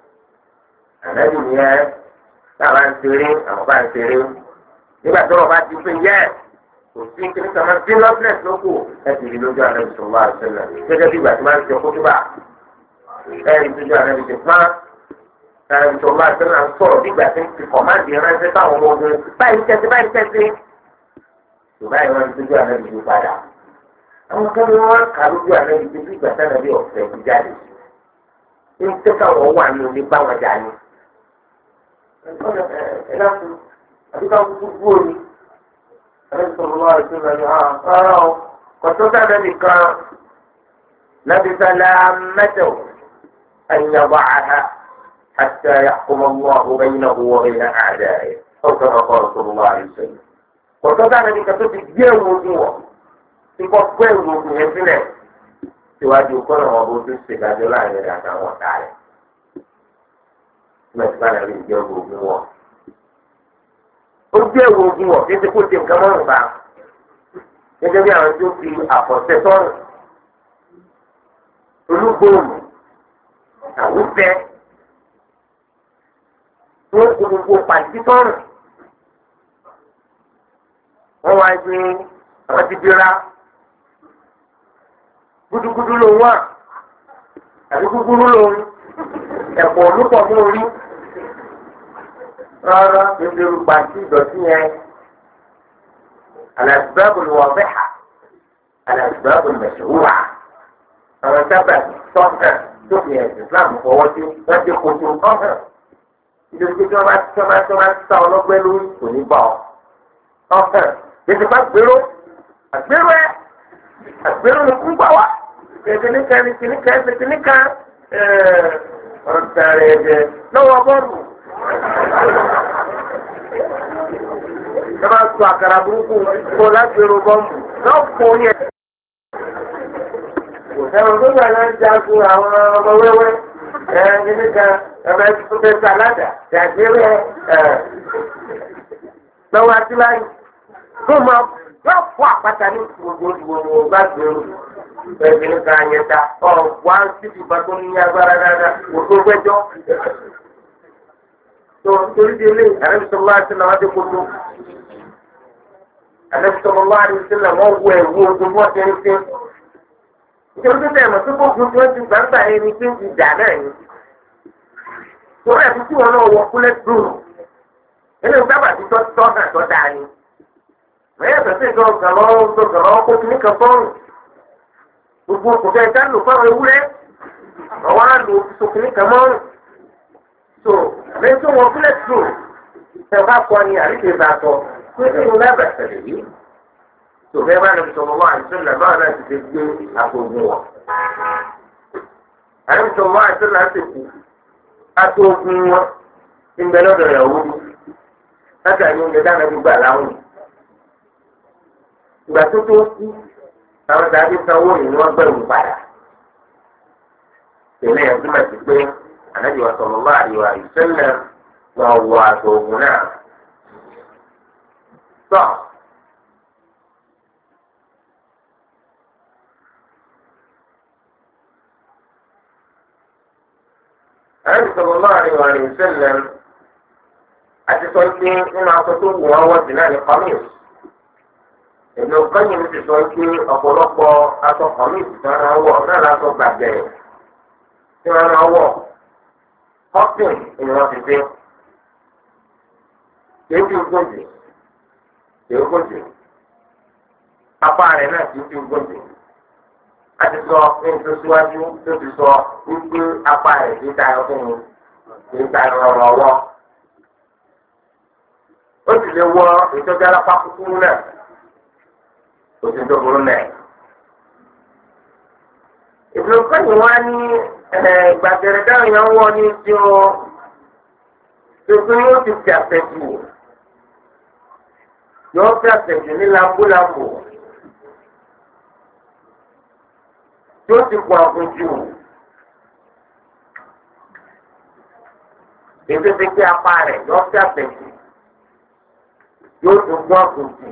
ànábì ni ẹ táwọn ń ṣeré àwọn bá ń ṣeré nígbà tó wọn bá ti pé yẹ kò sí kíní kan máa ń dín lọ́sílẹ̀ tó kù ẹ ti rí lójú ànábì tó wà ṣẹlẹ̀ gẹ́gẹ́ bí ìgbà tí máa ń ṣe kótóbà ẹ rí lójú ànábì tó pọ́n ànábì tó wà ṣẹlẹ̀ ń sọ̀rọ̀ bí ìgbà tí ń fi kọ̀máǹdì ránṣẹ́ táwọn ọmọ ogun báyìí tẹ́sí tó báyìí wọ́n ti lójú ànábì tó padà àwọn kan ní wọ́n kà lójú ànábì tó bí ìgbà tí ànábì ọ̀fẹ́ ti jáde ń tẹ́ka wọ́n wà ní olè bá wọn jà ní. ẹ dákun àbí ká kúkú gbó ni ẹni sọ̀rọ̀ wá ètò ìrìnàjò hàn rárá o kọ̀tọ́ sábẹ́ nìkan láti sálá mẹ́tẹ̀ọ̀ ẹ̀yìnàbọ̀ àhá àti àyàkùnmọ́ mọ́ ọ̀bẹ̀yìn náà wọ ẹ̀yìn àdá rẹ̀ ọ̀sán ọkọ̀ sọ̀rọ̀ wá ètò ìrìnàjò. kọ̀tọ́ sábẹ́ nìkan tó ti gbé ẹ̀wù ogun wọ̀ tí kò gbé ẹ̀wù ogun yẹn sílẹ̀ síwájú kọ́nà wọn bó tún ṣèdájọ́ láàrin rẹ̀ àtàwọn ọ̀tá rẹ̀. mẹ́tìlá náà lè gbé ẹ̀wù ogun wọ̀. ó gbé ẹ̀wù ogun wọ̀ kí ẹ ti kó ṣe nǹkan mọ́rùn bá gẹ́gẹ́ bí àwọn tó fi àfọ̀ṣẹ sọ́rùn olúgbòòmù àwùjẹ tó kó gbogbo pàǹtí tọrùn wọn wá gbé àwọn ti dira gudugudu ló wà àbí gúgúrú lòun ẹ̀pọ̀ olùpọ̀ mú orí rárá gbogbo olùpàǹtí ìdọ̀tí yẹn alàsìbáàbò ló wà bẹ́hà alàsìbáàbò mẹ̀sùwà àwọn sábà tọ́hàn tó fi ẹ̀sìn Islam fọwọ́ sí wọ́n ti kojú tọ́hàn nítorí pé tí wọ́n bá sá ọlọ́gbẹ́ lórí kò ní bá ọ tọ́hàn yẹtù bá gbèrò àgbèrò ní kú gbà wá kìnìkan ní kìnìkan ọ̀tàn rẹ̀ jẹ lọ́wọ́ bọ́ọ̀lù. ẹ máa sọ àkàrà burúkú kó lágbèrò bọ́ọ̀mù náà kó yẹ. ẹ̀rọ tó gbà náà ń jagun àwọn ọmọ wẹ́wẹ́ kìnìkan ẹ̀rọ tó fẹ́ sàládà jàgbére lọ́wọ́ àtìláyìn tó máa yóò fọ àpáta ní gbogbo bá gbèrò ẹgbẹ́ ká yẹta wá síbi ìgbà tó ní agbára dáadáa kò tó gbẹ́jọ́. tó nítorí di ilé àrẹ́bísọ̀lá àti náà wájú kojú àrẹ́bísọ̀lá àti sílẹ̀ wọ́n wọ ẹ̀wù ogun wọ́n ti ń fi. nítorí pé ẹ̀mọ̀ tó gbógun tí wọ́n ti gbàgbà yẹn ni pé ìjà náà ni. tó rẹ̀ fi kí wọn náà wọ kúlẹ̀ dùn. eléyìí sábà ti tọ́ hàn tọ́ dáa ni. mẹ́yà tẹ̀sí ìgbọ̀ngàn kó kìíní kan fọ́ọ̀rùn. gbogbo kòtò ẹja lò fáwọn ewúrẹ́ àwọn àlò sókìní kan mọ́rùn. so lẹ́yìn tó wọ́n fílẹ̀ tó ẹ bá kọ́ ni àríkè bá tọ́ pé ní ìlú lábẹ́ tẹ̀lé yìí. so bẹ́ẹ̀ bá nàbì sọ̀rọ̀ wọn àti sọ́nà báwọn náà ti fi gbé àpògùn wọn. àríkè sọ̀rọ̀ wọn àti sọ́nà ti kú àpògùn wọn ti ń bẹ lọ́dọ̀ ìyàwó látàrí oúnjẹ dáná gbígbà láwùn. ìgbà tó kú àwọn dàbí sanwó yìí ni wọ́n gbẹ̀rù padà. tẹ̀lé ẹ̀ túmọ̀ sí pé ànábì wa sallallahu alaihi wa sallam wọn wọ aṣọ ogun náà. tọ́ ànábì sallallahu alaihi wa sallam àti sọ pé nínú aṣọ tó wù wọ́n wọ́n sí náà ní kọ́míìsì. Ibn Qayyim ti sọ pé ọ̀pọ̀lọpọ̀ aṣọ kọ̀míìsì tí wọ́n máa wọ̀ náà lásọ gbàgbẹ́ tí wọ́n máa wọ̀ kọ́pìn ni wọ́n ti dé. Kéèkì gbòdì apá rẹ̀ náà ti fi gbòdì. A ti sọ ní ìtòsíwájú tó ti sọ wípé apá rẹ̀ ti tayọ fún mi kì í tayọ ọ̀rọ̀ ọwọ́. Ó sì lè wọ ìtọ́jú alápá kúkúrú náà. Òtún tó burú mẹ́. Ibn Qayyim wá ní gbàgẹ̀rẹ̀ dáhùn yẹn wọ́ ní tí ó tuntun yóò ti fi àpẹjù yóò fi àpẹjù ní lambúlambù yóò ti kọ àpẹjù ètò ti kí apá rẹ̀ yóò fi àpẹjù yóò tún gbọ́ àpẹjù.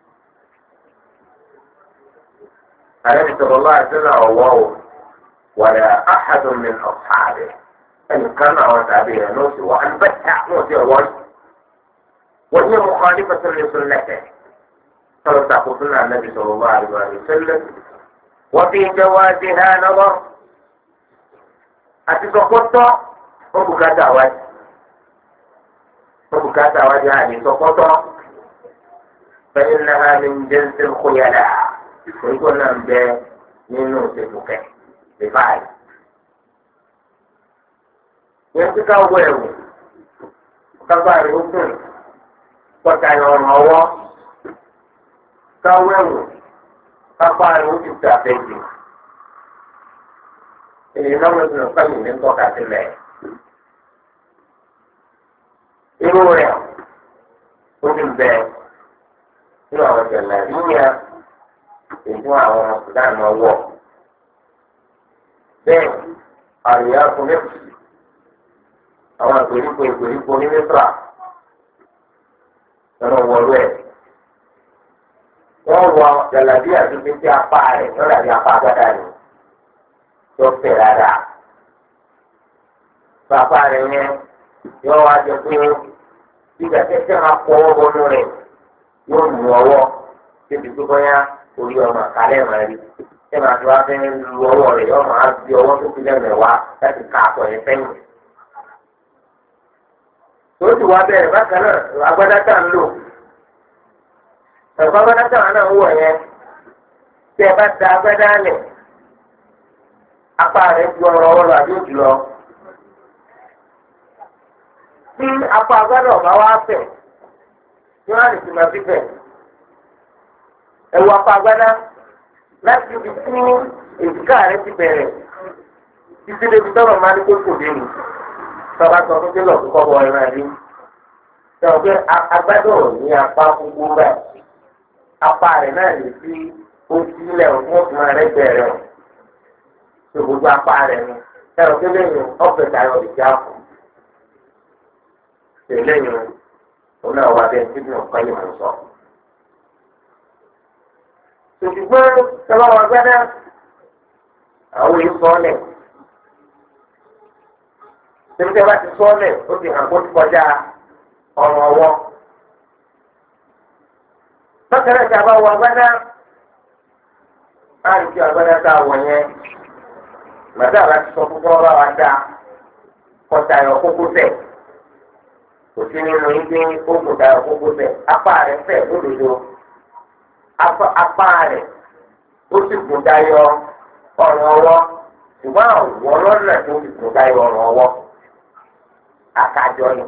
النبي صلى الله عليه وسلم أواه ولا أحد من أصحابه أن كان وتابعه نوسي وأن بتع نوسي الوجه وهي مخالفة لسنته فلتقل سنة النبي صلى الله عليه وسلم وفي جوازها نظر أتسقط وبكاتا وجه يعني سقط فإنها من جنس الخيلاء يقول لهم ده منه سبوكه بفعل يمسك أوله كفار يوكل وكان هو كأوله كفار يوكل تأتي إنه ابن القيم من طاقة الله يقول وجل ذلك يقول جل ìfún àwọn ìdáná wọ̀. Bẹ́ẹ̀ àríyá fún mẹ́fì àwọn ìgbèríko ní mẹ́fà lọ́nà wọlé ẹ̀. Wọ́n wọ jàlábí àdúgbò tí apá rẹ̀ lọ́dà bí apá agbádá rẹ̀. tó fẹ̀ dáadáa. Bàbá rẹ̀ yẹn yọ wá jẹ pé ìgbà tẹ́tẹ́ máa kọ́ ọwọ́ bọ́nú rẹ̀ yóò mú ọwọ́ débi tó bọ́yá orí ọmọ àkálẹ̀ máa rí. Ṣé màá tó wá fẹ́ lu ọwọ́ rẹ̀ yọ máa fi ọwọ́ tó fi lẹ́mẹ̀wá láti ká àtọ̀ yẹn sẹ́yìn. Tó ti wá bẹ̀rẹ̀ bákan náà agbádá tá ń lò. Ẹ̀fọ́ agbádá tá náà ń wọ̀ yẹn. Tí ẹ bá da agbádá lẹ̀, apá rẹ̀ ju ọrọ̀ ọwọ́ lọ àbí òjò lọ. Tí apá agbádá ọ̀bá wá fẹ̀, ní wọ́n á lè fi máa fi fẹ̀. Ẹ̀wù apá agbádá láti ibi tí èjìká rẹ̀ ti bẹ̀rẹ̀ títí débi tọ́lọ̀ máa ní kókò dé mi. Tọ́ba sọ fún tẹ́lọ̀ tó kọ́ bọ ẹran rí. Sọ pé agbádá ò ní apá gbogbo rẹ̀. Apá rẹ̀ náà lè fi ojú ilẹ̀ fún ọ̀tún rẹ̀ bẹ̀rẹ̀ o. Ṣé gbogbo apá rẹ̀ ni? Ẹ̀rọ tó lẹ́yìn ọ̀fẹ́ tayọ̀ lè já fún. Ṣé lẹ́yìn òun náà wà bẹ́ẹ̀ tí mi ò kọ́ yìí mọ̀ sọ. Ṣùgbọ́n sọ́wọ́ wọn gbẹ́dẹ́ àwọn èèyàn sọ́ọ̀lẹ̀. Tẹ́lifíṣẹ́ bá ti sọ́ọ̀lẹ̀ ó ti hàn kó ti kọjá ọ̀rọ̀ ọwọ́. Bákan náà tí a bá wọ agbádá, á rí kí agbádá tá a wọ̀ yẹn. Màdá àbá ti sọ fún ọba wa dá kọta ẹ̀rọ kókósẹ̀. Kò sí nínú ibi kókòtà ẹ̀rọ kókósẹ̀. Apá rẹ̀ fẹ̀ lódodo. Apá rẹ̀ ó sì gùn dayọ ọrùn ọwọ́. Ṣùgbọ́n àwọn ọlọ́nà tó ti gùn dayọ ọrùn ọwọ́. Akájọ ni.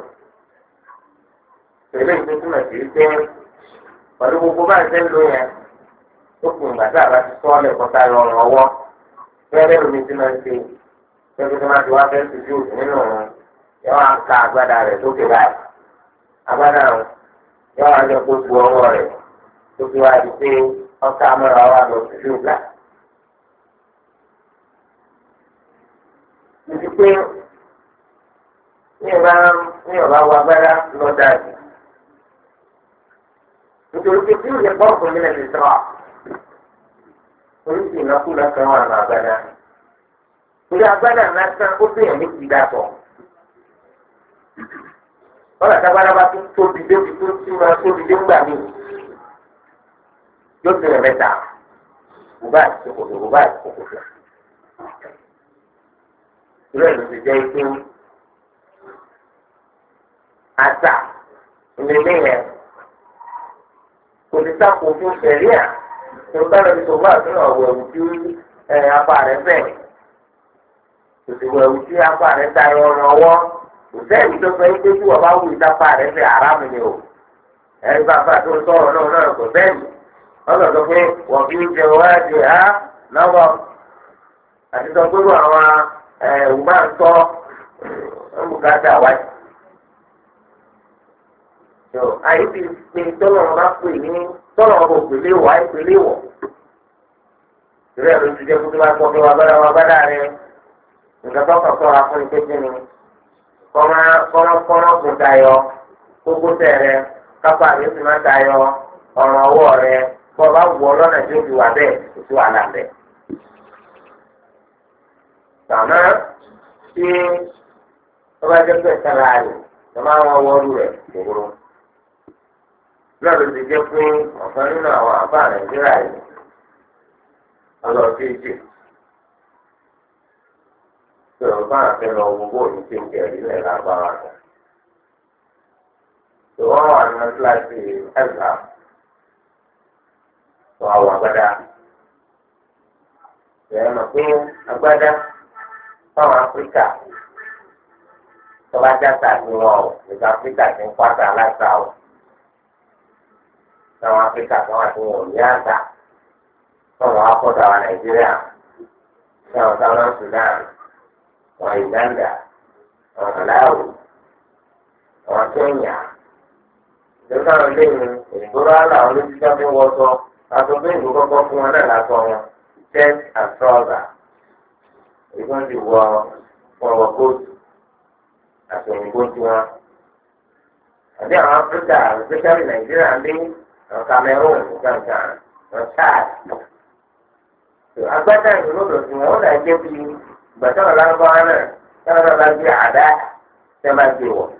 Tẹ̀lé ìtúntúmọ̀ sí pé pẹ̀lú gbogbo bá ń sẹ́ ló yẹn ó kùn ìgbà tí àbá ti sọ ọ́ lẹ́kọ̀ọ́ tá lọ ràn ọwọ́ fẹ́rẹ́ omi tí máa ń ṣe fẹ́rẹ́ tó máa ti wá fẹ́ ṣojú nínú ọ̀run yọ wá ka agbádá rẹ̀ sókè báyìí agbádá rẹ̀ yọ wá lọ kó bu ọwọ́ rẹ̀ tó fi wá di pé ọ̀ká mọ́ra wá lọ ṣojú ìgbà. Títí pé ní ọ̀bá wa agbádá lọ dájú. Nítorí pé tí ìyẹn bọ́ fún mi lè lè sọ̀rọ̀ oríṣi ìnákúnà kan wà ní agbádá. Torí agbádá lásán ó bẹ̀yàn ní ti dàtọ̀. Ọ̀là tágbádá bá tún tóbi débi tó tí máa tóbi dé ńgbà míì. Yóò tẹ̀lé mẹ́ta. Bùbá àti ṣòkòtò, bùbá àti ṣòkòtò. Ìrẹ́ ìlú ti jẹ́ ike àṣà ìlélẹ́ yẹn. Kò ní sáko fún sẹ̀ríà tó bá lọ sí sọ̀rọ̀ àtúnú ọ̀wọ̀ ẹ̀wù tí apá rẹ̀ fẹ̀. Kò sì wọ ẹ̀wù tí apá rẹ̀ tayọ ọ̀ràn ọwọ́. Kò sẹ́ẹ̀lì tó fẹ́ pé tí wọ́n bá wù ìtapá rẹ̀ fẹ̀ àrámù ni o. Ẹ̀rí bàbá tó ń sọ̀rọ̀ náà kò sẹ́ẹ̀lì. Wọ́n lọ sọ pé wọ́n fi ń jẹ wájú á lọ́wọ́. Àti sọ pé àwọn ẹ̀wù máa ń tọ́ ọ̀bùkátà wájú. Àyè ti pe tọ́lọ̀ bá pè ní tọ́lọ̀ ọ̀bọ̀ pèlè wọ̀ àyè pèlè wọ̀. Ìrẹ́ ló ti jẹ́ kó tó bá gbọ́ pé wà bàdá rẹ̀ nǹkan tó kàn sọ̀rọ̀ fún ìpèsè ni. Kọ́nà kún tayọ kókósẹ̀ rẹ̀ kápá rẹ̀ sì máa tayọ ọ̀ràn ọwọ́ rẹ̀ kọ́ bá wọ̀ lọ́nà tí ó fi wà bẹ́ẹ̀ kò sí wàhálà bẹ́ẹ̀. Tàmá tí wọ́n bá jẹ́ pé sára rẹ̀ lọ́ máa wọ́n wọ́ọ́rù rẹ̀ kòkòrò. Náà ló ti jẹ́ pé ọ̀kan nínú àwọn àbá Nàìjíríà yìí ọlọ́ọ̀tí ìjì sọ̀rọ̀ bá àfẹ́ lọ gbogbo òní tí ń jẹ́ ilẹ̀ lágbára rẹ̀. Tó wọ́n wà ní kíláàsì ẹ̀ka tó àwọ̀ àgbádá. Ìyẹn mọ̀ pé àgbádá fáwọn Áfíríkà tó bá játa ní wọn ò nígbà Áfíríkà ti ń pátá aláìsà ò. Táwọn Áfíríkà kan wà tí wọn ò ní àṣà táwọn akọ́dà wa Nàìjíríà táwọn táwọn Sudan àwọn Uganda àwọn Malawi àwọn Kenya ìjọba àwọn lẹ́yìn ìgboro àlà àwọn olójútà fi wọ́ sọ aṣọ tó ìlú kọ́kọ́ fún wọn náà lásọ wọn shirt and trouser ìgbọ́n ti wọ ọwọ́ kóòtù àti òyìnbó tiwọn àbí àwọn Áfíríkà especially Nàìjíríà ń bí àwọn Cameroon nǹkan àwọn Chad agbádá ìlúlódò tí wọn ó dà jẹ́ bí gbàtọ́nà lárúbáwá náà táwọn náà bá gbé àdá tẹ́ bá gbé wọ̀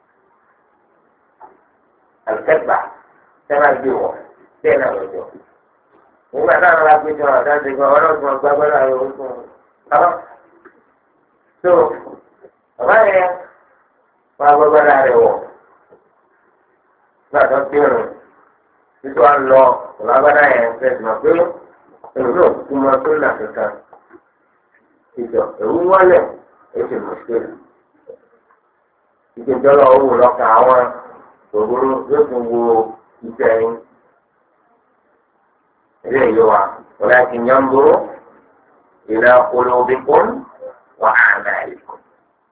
àlùkẹ́gbà tẹ́ bá gbé wọ̀ bẹ́ẹ̀ náà lọ́jọ́. nígbà táwọn bá gbé jọ àdá ṣe gan ọlọ́run tí wọ́n gbá gbọ́dọ̀ àwọn ohun tó ń so bàbá yẹn wọ́n á gbọ́dọ̀ rẹ̀ wọ̀ nígbà tó gbẹ̀rùn títí wọ́n lọ ọ̀làgbádá yẹn fẹ́ẹ́ mọ̀ pé èrò náà kú mọ́ tó nà kankan ìjọ èwú wọlé èsì mùsùlùmí ìgbẹ́jọ́lọ́ owó lọ́kà àwọn òwúrò yóò tún wo iṣẹ́ yín ilé ìlú wa wọlé àti nyàmbóró ìlà olóbìkún wà àná ìkún.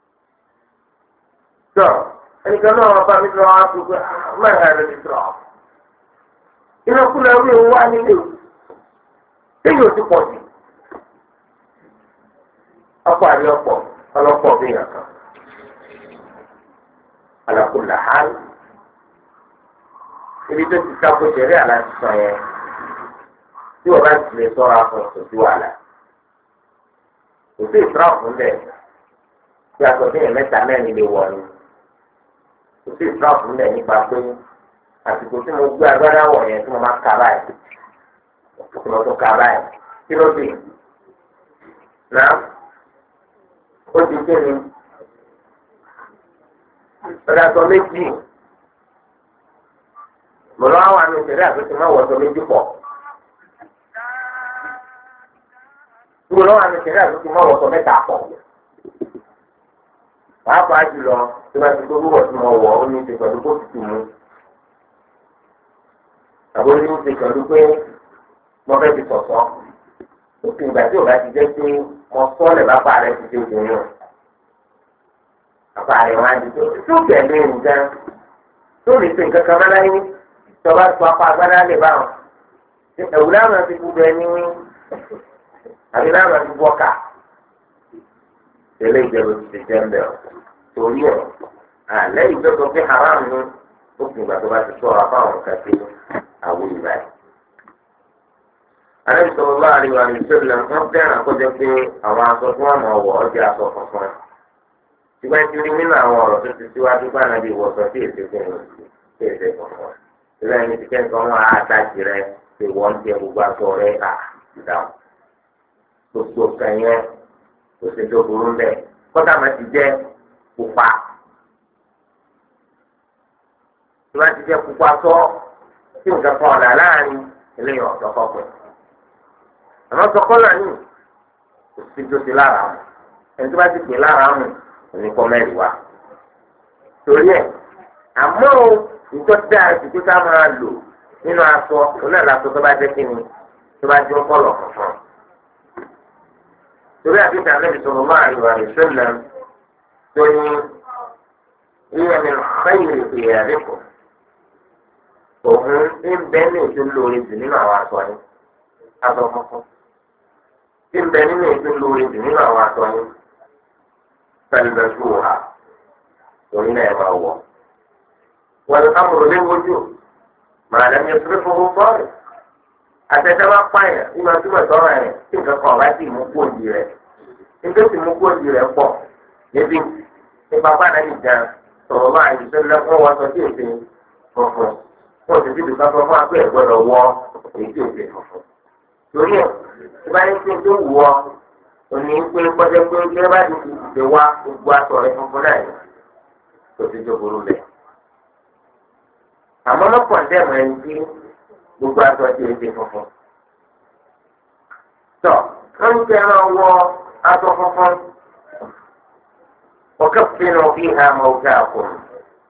tó ẹnìkan náà wọn bá mi sọ wọn á fi pé mẹ́rin rẹ̀ ti sọ iná kúlẹ̀ orí òun wá nílé o téyì ò ti pọ̀ jù ọ̀pọ̀ àrí ọ̀pọ̀ ọlọ́pọ̀ bí yàn kan alakula hàn ibi tó ti ká kó ṣeré àláti sọ yẹn tí wọ́n bá ti lè sọ́ra fún òṣù wàhálà òṣù ìtura fún bẹ́ẹ̀ tí a sọ fún yẹn mẹ́ta mẹ́rin lè wọ̀ ni òṣù ìtura fún bẹ́ẹ̀ nípa pé àsìkò tí mo gbé agbára wọ̀ yẹn tí mo máa ka báyìí tí mo tún ka báyìí kí ló dé náà ó ti dé ni ọ̀dà sọ méjì mo lọ́wọ́ àwọn àmì ìṣẹ̀lẹ̀ àti ìṣẹ̀lẹ̀ wọ̀ sọ méjì pọ̀ mo lọ́wọ́ àmì ìṣẹ̀lẹ̀ àti ìṣẹ̀lẹ̀ wọ̀ sọ mẹ́ta pọ̀ pàápàá jùlọ tí wọ́n ti tó wúwọ̀ tí mo wọ̀ ó ní ti pẹ̀lú kó tutù mu àbó ní ti pẹ̀lú pé mo fẹ́ ti sọ̀sọ́ òkè ìgbà tí ò bá ti jẹ́ pé mo sọ́ọ̀lẹ̀ bá pa rẹ̀ ti dé obìnrin bàbá rẹ̀ wá di tó tẹ̀lé nǹkan tó lè ṣe nǹkan kan mọ́lá yín tọ́ba tó apá agbádá lè bá wọn ẹ̀wù láwọn ti kú bẹ́ẹ̀ ní àbí láwọn ti bọ́ ká tẹ̀lé ìjẹun ti ṣe jẹ́ ń bẹ̀rù torí ẹ̀ àlẹ́ ìjọba pé haram ní òkè ìgbà tó bá ti sọ̀rọ̀ apáwọn nǹkan sí àwọn ìgbà yìí. Àlẹ́ ìṣòro bá àríwá ní ìṣẹ̀lẹ̀ wọ́n fẹ́ràn kó jẹ́ pé àwọn aṣọ tí wọ́n mọ̀ wọ̀ ọjà aṣọ funfun. Ṣùgbọ́n ti rí nínú àwọn ọ̀rọ̀ tó ti síwájú bá nàbí ìwọ̀sọ tí èsè fún un tí èsè funfun. Ìrẹ́ ẹni tí kẹ́kọ̀ọ́ wọn á dájì rẹ pé wọ́n jẹ gbogbo aṣọ rẹ à dáhùn. Gbogbo kan yẹn kò ṣe tó burú bẹ́ẹ̀. Kọ́tà máa ti jẹ́ pupa. Tí wọ́n ti jẹ́ pupa sọ tí nǹkan kan ọ̀dà láàrin eléyìí ọ̀dọ́ kọ́kọ́. Àmọ́ sọkọ́lá ní òsì tó ti lára wọn. Ẹni tó bá ti pè lára wọn ní kọ́ mẹ́rin wá. Torí ẹ̀ àmọ́ nǹkan dáa ju pé ká máa lò nínú aṣọ onáà lásọ tó bá jẹ́ kí ni tó bá jẹ́ kọ́lọ̀ funfun. Torí àbíkà Ànábì sallallahu alaihi wasallam tó ní hiya min khayri thiyābikum. Òun ń bẹ ní ètò lórí jù nínú àwọn aṣọ yín. Aṣọ funfun. Ń bẹ nínú ètò lórí jù nínú àwọn aṣọ yín. فالبسوها وهنا يبقى والأمر للوجوب ما لم يصرفه صارف àtẹ̀tẹ̀wá pààyàn nínú ọdún mẹ́tọ́rọ̀ ẹ̀ tí nǹkan kan bá ti mú kóòdì rẹ̀ nígbà tí mú kóòdì rẹ̀ pọ̀ níbi nípa bàdá nìkan sọ̀rọ̀ máa yìí tó lẹ́kọ́ wọ́n sọ sí èsè funfun wọ́n ti dìbò kan fún wa pé ẹ̀ gbọ́dọ̀ wọ èyí tí èsè funfun. torí ẹ̀ tí bá yẹn pé tó wù ọ́ òní pé kọjá pé kí ẹ bá ti ti wá gbogbo aṣọ rẹ̀ funfun náà yìí tó ti tó burú bẹ́ẹ̀. àmọ́ lọ́pọ̀ dẹ́mọ̀ ẹni tí gbogbo aṣọ ti èsè funfun. tọ́ wọ́n ń tẹ́ máa wọ aṣọ funfun ọ̀kẹ́ pinnu bí àmọ́ ọ̀gá àkùnrin.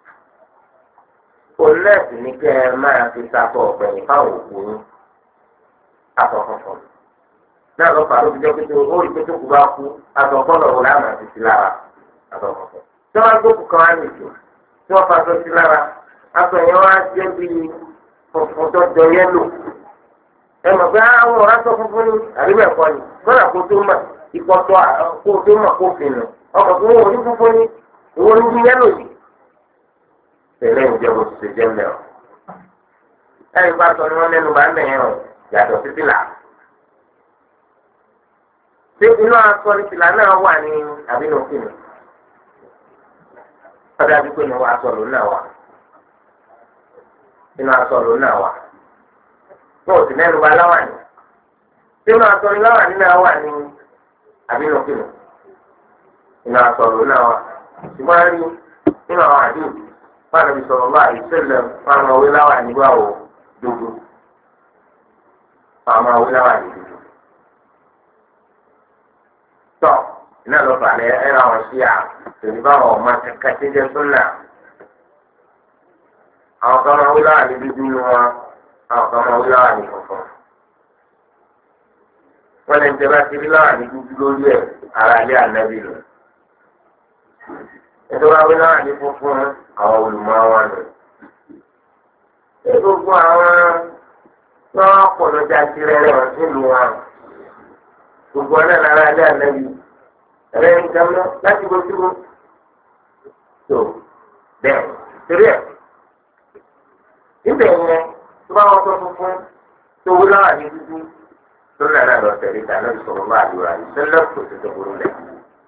olẹ́ẹ̀sì ní kẹ́ ẹ máa fi sàtọ̀ ọ̀gbẹ̀yìn fáwọn òkú yín aṣọ funfun. náà lọ fà ló fi jẹ́ pé ó rí pé tó kú bá kú aṣọ gbọ́dọ̀ wò láàmà ti sí lára aṣọ funfun. tí wọ́n gbókù kan á nìjọ tí wọ́n fa aṣọ sí lára aṣọ yẹn wá jẹ́ bíi funfun tó jọ yẹ́lò ẹ mọ̀ pé àwọn ọ̀rá sọ funfun ní àríwá ẹ̀kọ́ ni kọ́nà kó tó mà ìpọ̀tọ́ kó tó mà kó fìnnà ọkọ̀ tó wọ́n ní funfun ní ìwọ ní bí yẹ́lò yìí. tẹ̀lé ìjọba òṣìṣẹ́ jẹ́ mẹ́ọ̀ ẹ̀rí bá sọ ni wọ́n lẹ́nu bá ń bẹ̀yẹn rọ̀ yàtọ̀ sí fìlà ṣé inú aṣọ ní fìlà náà wà ní àbínú kìnnì ọdọ àdúgbò ní aṣọ ló náà wà inú aṣọ ló náà wà wọn ò sì mẹ́nu bà láwà ní ṣé inú aṣọ ní láwà ní náà wà ní àbínú kìnnì inú aṣọ ló náà wà ṣùgbọ́n a rí nínú àwọn àdúgbò fún àdúgbò sọ̀rọ̀ bá ìṣẹ̀lẹ̀ fún àwọn òwe láwà nígbà wo dúdú àwọn òwe láwà ní dúdú. tọ́ iná ló fà lẹ́ ẹ̀rọ àwọn sí à tòní báwọn ọmọ kẹkẹ tí jẹ́ súnà àwọn kan máa wí láwà ní dúdú ní wọn àwọn kan máa wí láwà ní funfun. wọ́n lè ń tẹ́ bá ti rí láwà ní dúdú lórí ẹ̀ ara ilé ànábì lọ. nítorí àwọn láwà ní funfun àwọn olùmọ̀ wọn nù. ṣé gbogbo àwọn tí wọ́n pọ̀ lọ́jà tirẹ̀rẹ̀ wọn sílùú wọn gbogbo ọ̀nà lára ilé ànábì ẹ̀rẹ́ nǹkan mọ́ láti bó síbó. tó bẹ́ẹ̀ torí ẹ̀ níbẹ̀ yẹn tó bá wọn sọ funfun tó wí láwà ní dúdú tó nàrà lọ tẹ̀lé ìdáná ìṣòro bá àdúrà ìṣẹ́lẹ̀ kò sì tó burú lẹ̀.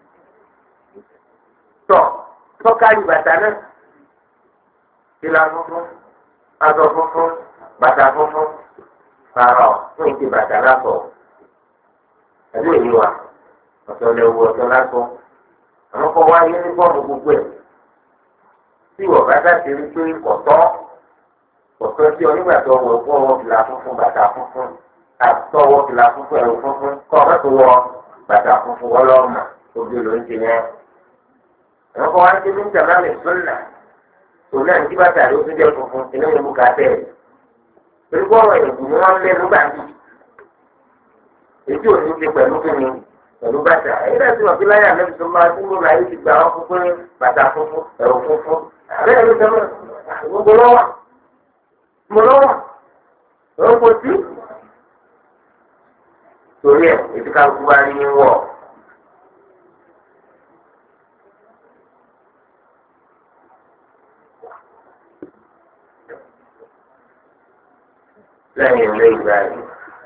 tọ́ tọ́kárì bàtà náà ìlà funfun aṣọ funfun bàtà funfun pààrọ̀ fún ìdí bàtà lásọ̀ ẹ̀dùn èyí wa ọ̀tọ̀ lẹ́wọ̀ ọ̀tọ̀ lásọ̀ àwọn kọ́ wáyé ní bọ́ọ̀mù gbogbo ẹ̀ tí ìwọ̀ bàtà ti rí pé kọ̀tọ́ tí onígbà tó wọ̀ fún ọwọ́ fìlà funfun bàtà funfun àtọwọ́ fìlà funfun ẹ̀rù funfun kọ́ ọ̀rẹ́ tó wọ bàtà funfun ọlọ́ọ̀mà òbí ló ń ti yẹn. àwọn kọ́ wáyé ní jàmánì sọ́nà tòun náà ní bàtà ló tún jẹ́ funfun inú ìlú kàtẹ́ ẹ̀. torí bọ́ọ̀rọ̀ ìlú ni wọ́n lé nígbà tí èyí ò ní ti pẹ̀lú kíni pẹ̀lú bàtà ẹ̀yìn náà ti wọ̀ sí láyà lẹ́bi tó máa dúró láyé ti gbà wọ́n fún pé bàtà funfun ẹ̀rù funfun àbẹ́ ẹ̀rù sẹ́mọ̀ gbogbo lọ́wọ́ lọ́wọ́ kò sí. torí ẹ̀ ètò kálukú bá rí wọ̀ lẹ́yìn ilé ìgbà yìí.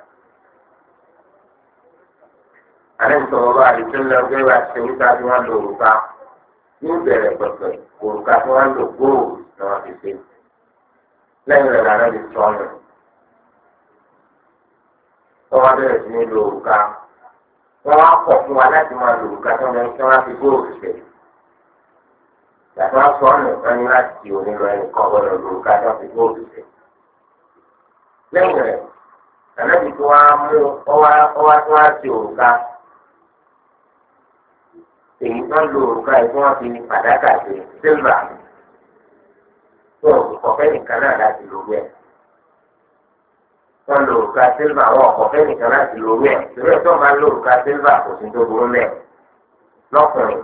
àlejò sọ̀rọ̀ bá àdìsí ńlọ gbé wá sí oríta tí wọ́n lo òrùka ní ìbẹ̀rẹ̀ pẹ̀pẹ̀ òrùka tí wọ́n lo góòlù ni wọ́n fi ṣe. lẹ́yìn rẹ̀ lànà lè sọ ọ́nà. wọ́n wá bẹ̀rẹ̀ sí ní lo òrùka. wọ́n wá kọ̀ fún wa láti máa lo òrùka tí wọ́n fi góòlù ṣe. yàtọ̀ wọ́n sọ ọ́nà wọn ní láti onílọ ẹnì kan gbọ́dọ̀ lo òrùka tí wọ́n fi góòlù ṣe. lẹ́yìn rẹ̀ lànà lè tó wá mú ọwá tó wá sí òrùka. èyí tó ń lo òrùka yìí tí wọ́n fi fàdákà sí sílvà tó ọ̀fẹ́ nìkan náà láti lò wẹ̀. wọ́n lo òrùka sílvà wọn ọ̀fẹ́ nìkan láti lò wẹ̀. ìrẹ́ tó máa ń lo òrùka sílvà kò sí tó burú mẹ́ lọ́kùnrin.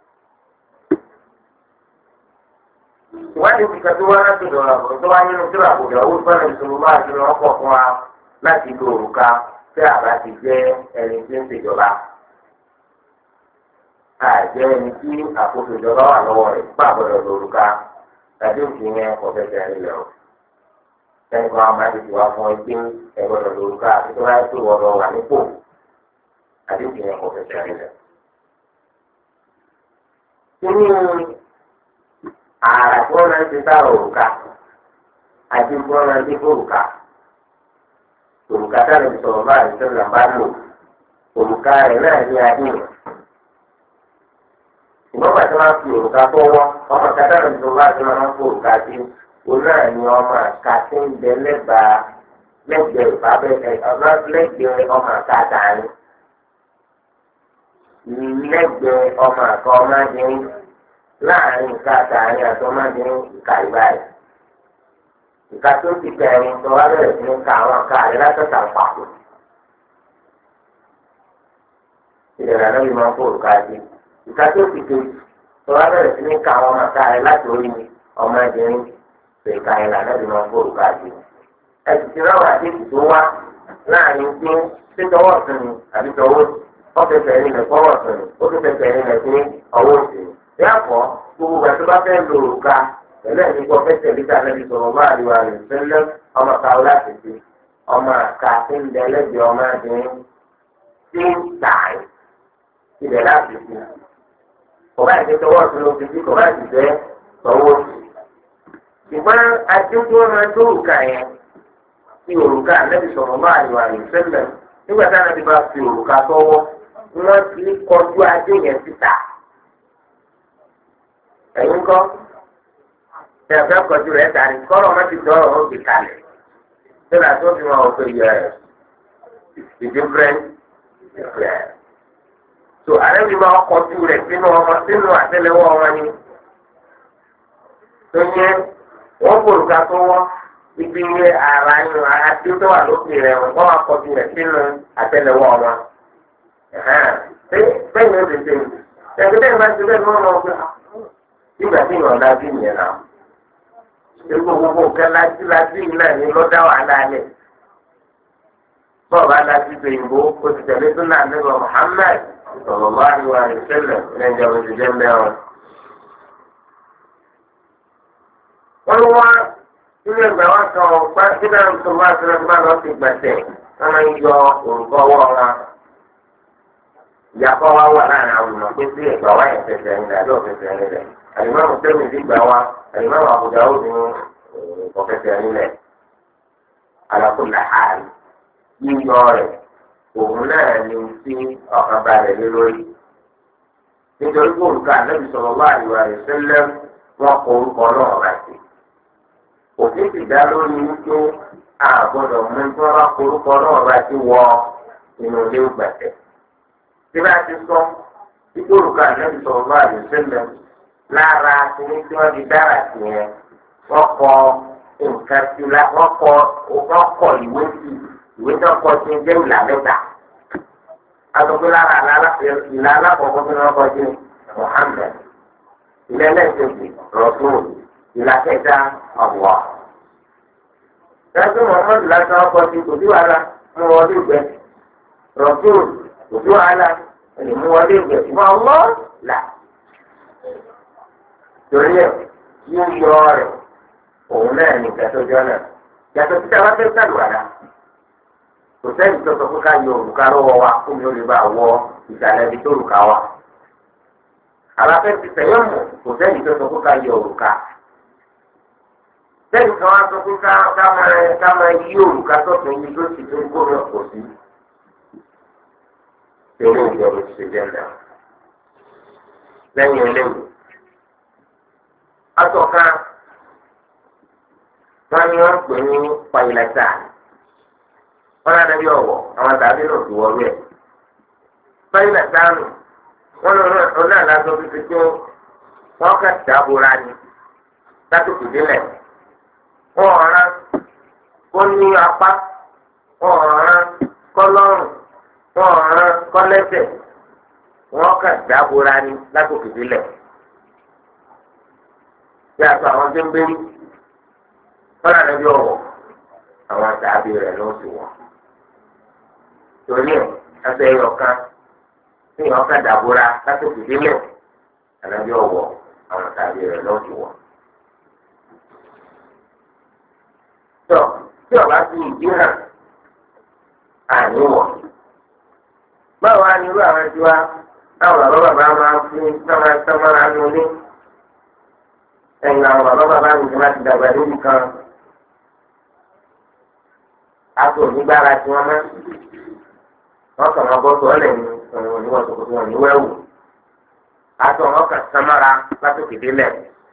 ìwádìí kíkà tó wá láti dọ̀rọ̀ àbọ̀ tó wá nínú tó àbùdá owó fẹ́rẹ̀ ìṣòro máa ti lọ́ pọ̀ fún wa láti lo òrùka tí àbá ti jẹ́ ẹni tí ń ṣèjọba. àjẹ́ ẹni tí àkóso ìjọba wà lọ́wọ́ rẹ̀ pàbọ̀dọ̀ lórúkà tàbí òfin yẹn kò fẹ́ jẹ́ ẹni lọ. ẹnì kan máa ti wá fún ẹgbẹ́ ẹgbọ́dọ̀ lórúkà àti tó báyìí tó wọ́n wà nípò tàbí òfin yẹn kò fẹ́ jẹ́ ẹni lọ. kíní ààrà tí wọ́n máa ń ti sára òrùka àti tí wọ́n máa ń ti fòrùka. òrùka táwọn ìṣòro bá ìṣòro bá lò òrùka rẹ̀ náà ní adéhùn. ìgbọ́n pàṣẹ máa ń fi òrùka tó wọ́ ọmọ kátà ló ń tó bá ti máa ń fi òrùka sí òun náà ni ọmọ àka tí ń bẹ lẹ́gbẹ̀ẹ́ lẹ́gbẹ̀ẹ́ ọmọ àka àtàrí lẹ́gbẹ̀ẹ́ ọmọ àka ọmọdéyìn láàrin ìka àtàrí àti ọmọdéyìn ìka ìbáyìí. ìka tó ti kẹrin tó wá bẹ̀rẹ̀ sí ní ka àwọn àka rẹ̀ látọ̀tà pàtó. ìdẹ̀rẹ̀ náà bí máa ń fi òrùka sí. ìka tó ti kejì tó wá bẹ̀rẹ̀ sí ní ka àwọn ọmọ àka rẹ̀ láti orí ọmọdéyìn tó ìka yẹn lànà bí máa ń fi òrùka sí. ẹ̀sìn ti ráwọ̀ àdéhùn tó wá láàrin pé ṣé tọwọ́ ọ̀tún ni àbí tọwọ́ ọ̀fẹ́fẹ́ nílẹ̀ fọwọ́ ọ̀tún ni ó tún fẹ́fẹ́ nílẹ̀ sí ọwọ́ òsì ni. yàtọ̀ gbogbo ìgbà tó bá fẹ́ lo òrùka pẹ̀lú ẹ̀mí gbọ́ fẹ́sẹ̀ níta lẹ́bi sọ̀rọ̀ bá àríwá rẹ̀ sẹ́lẹ̀ ọmọ káwọ́ láti fi ọmọ àka tí ń bẹ lẹ́gbẹ̀ẹ́ ọmọ adìrín tí ń tàì ibẹ̀ láti fi. Kò bá ìdí tọwọ́ sí ló fi sí, kò bá ìdí jẹ́ tọwọ́ sí. Ṣùgbọ́n adé tí wọ́n máa tó òrùka yẹn tí òrùka Ànábì sallallahu alaihi wasallam nígbà tí Ànábì bá fi òrùka tọwọ́ wọ́n ti kọjú adé yẹn síta. Ẹ̀yin kọ́ ẹ̀fẹ́ kọjú rẹ̀ dání kọ́rọ̀ má ti dọ́rọ̀ ó ti kalẹ̀. Nígbà tó fi wọn òfin yẹ the different. So Ànábì máa kọjú rẹ̀ sínú àtẹ́lẹwọ́ wọn ni. Tó yẹ wọ́n kòrùka tó wọ́n ibi ara inú àti tó wà lókè rẹ̀ wọ́n máa kọjú rẹ̀ sínú àtẹ́lẹwọ́ wọn. Bẹ́ẹ̀ni ó lè ṣe ẹgbẹ́ ìgbà tí bẹ́ẹ̀ lọ́wọ́ lọ́wọ́ pé ìgbà tí ìrọ̀ lájú nìyẹn náà. Egbò gbogbo nǹkan lájú yìí náà ní lọ́dá wàhálà alẹ̀. Bọ́ọ̀bù alájú tó yìnbó o ti tẹ̀lé tó náà nígbà Muhammad sallallahu alaihi wasallam ní ẹ̀jẹ̀ òṣìṣẹ́ mẹ́rin. Wọ́n wá ilé ìgbà wọn kan ọ̀pá síbẹ̀ ń sọ wá sílẹ̀ tó bá lọ sí gbẹ̀sẹ̀ wọ́n máa ń yọ òrùka ọwọ́ wọn. Ìyàpọ̀ wa wà láàrin àwọn ọmọ pé sí ẹ̀gbà wa yẹn fẹsẹ̀ ẹ̀yìn àbí ọ̀fẹsẹ̀ ẹ̀yìn rẹ̀. Àlìmọ́ọ̀mù tẹ́lẹ̀ ti gbà wá àlìmọ́ọ̀mù àbùdá ó ní ọ̀fẹsẹ̀ ẹ̀yìn rẹ̀. Àlàkùnlà àárín yíyọ rẹ̀ òun náà ni tí ọ̀kan bá rẹ̀ lé lórí. Nítorí pé òrùka Ànábì sallallahu alaihi wasallam wọn kọ orúkọ náà bá sí. Òfin ti dá lórí wípé àgbọ̀dọ̀ mú tí wọ́n bá kọ orúkọ náà bá sí wọ inú ilé ìgbàsẹ̀. Tí bá ti sọ títí òrùka Ànábì sallallahu alaihi wasallam lára kìíní tí wọ́n ti dára sí yẹn wọ́n kọ nǹkan sí wọ́n kọ ìwé sí ìwé tó kọ sí jẹ́ ìlà mẹ́ta. Àtọ́gbé lára ìlà alákọ̀ọ́kọ́ tó wọ́n kọ sí Muhammad. Ìlà ẹlẹ́sẹ̀kì Rasul. Ìlà kẹta Allah. Ṣé Muhammad lásán ọkọ̀ sí kò sí wàhálà mú wọlé ìgbẹ́? Rasul kò sí wàhálà ẹni mú wọlé ìgbẹ́. Ìmọ̀ Allah là. Torí ẹ̀ yíyọ rẹ̀ òun náà ní ìgbàsọ́jọ́ náà. Yàtọ̀ títà wá fẹ́ sàlùwàlà. Kò sẹ́yìn tó sọ fún ká yọ òrùka lọ́wọ́ wa fún mi ó lè bá wọ ìsàlẹ̀ ibi tó òrùka wa. Àlàfẹ́ ti tẹ̀yẹ́ mọ̀ kò sẹ́yìn tó sọ fún ká yọ òrùka. Sẹ́yìn kan wá sọ fún ká máa yí òrùka sọ̀tún ibi tó sì tó kó lọ pọ̀ sí. Tẹ̀lé ìjọba ti ṣe jẹ́ńdà. Lẹ́yìn eléyìí. Atọ́ka wọ́n ní wọ́n pè ní pàyìlẹ́tà. Wọ́n náà dábí ọ̀wọ̀ àwọn tàbí náà ti wọ́ọ́rú ẹ̀. Pàyìlẹ́tà nù wọ́n lọ náà lásán títí tó wọ́n kà dábòrà ni látòkè délẹ̀. Wọ́n ọ̀ràn kó ní apá, wọ́n ọ̀ràn kọ́ lọ́rùn, wọ́n ọ̀ràn kọ́ lẹ́sẹ̀. Wọ́n kà dábòrà ni látòkè délẹ̀. Yàtọ̀ àwọn tó ń bẹ́rí wọ́n náà dábí ọ̀wọ̀ àwọn tàbí rẹ̀ ló sì wọ̀. Torí ẹ̀ ẹsẹ̀ ẹ̀yọ̀kan ní ọ̀ká dàbúrà látòkè délẹ̀ ànábì ọ̀wọ̀ àwọn tàbí rẹ̀ lọ́ọ̀dù wọ̀. Tọ́ tí ọ̀bá sí ìdí hàn àní wọ̀. Báwo á ní irú àwọn ẹtí wa táwọn bàbá máa ń fún sọ́mọ́ra nulẹ̀? Ẹ̀yìn àwọn bàbá mi ti máa ti dàgbà níbi kan. Aṣọ onígbára tí wọ́n máa wọ́n kàn máa bọ́ sọ́ọ́lẹ̀ ní oníwọ̀n tó kó tí wọ́n ní wẹ́wù. Aṣọ wọn kàn sámára látòkè délẹ̀.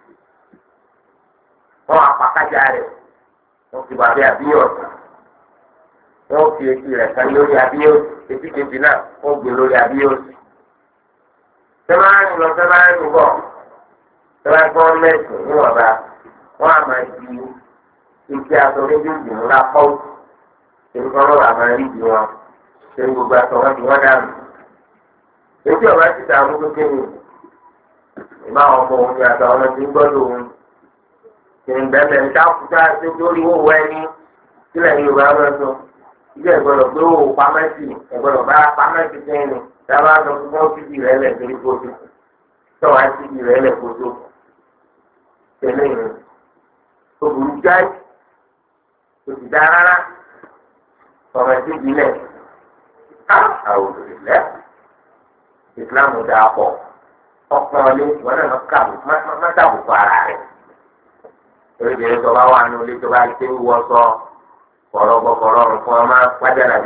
Wọ́n apàkájà rẹ̀. Wọ́n fi bàbá àbíyọ̀sì. Wọ́n fi etí rẹ̀ kan lórí àbíyọ̀sì. Etí kejì náà wọ́n gbé lórí àbíyọ̀sì. Sẹ́máàrún lọ sẹ́máàrún bọ̀. Sẹ́máàrún gbọ́n mẹ́sìn níwọ̀nba. Wọ́n á máa di etí aṣọ méjèèjì ńlá pọ́ọ̀tù. Èmi kan lọ́wọ́ àmọ́ rí di wọn. Ṣé gbogbo aṣọ wọn ti wọ́n dànù? Etí ọ̀bá ti dààmú kékeré. Ìmọ̀ àwọn ọmọ òun ni àtàwọn ọmọ ti ń gbọ́dọ̀ òun. Ìrìnbẹ̀bẹ̀ ń dákúta tó lórí owó ẹni sílẹ̀ Yorùbá máa sọ. Ilé ìgbọ́dọ̀ gbé owó pamẹ́sì ìgbọ́dọ̀ bá pamẹ́sì sẹ́yìn dábàá sọ fún wọn síbi rẹ̀ lẹ̀ torí kóso. Tọ́wọ́ á síbi rẹ̀ lẹ̀ kóso. Tẹ̀lé ìrìn. Obìnrin jáì. Kò sì dá rárá. Ọmọ síbi lẹ̀. Àwọn òbí lẹ̀. ìsìláàmù dáa pọ̀ ọkàn lé wọn náà má dàbùkù ara rẹ̀ torí bèrè tó bá wà nínú ilé tó bá ti wọ́ sọ kọ̀rọ̀gbọ̀kọ̀rọ̀ nǹkan ọmọ pàjálà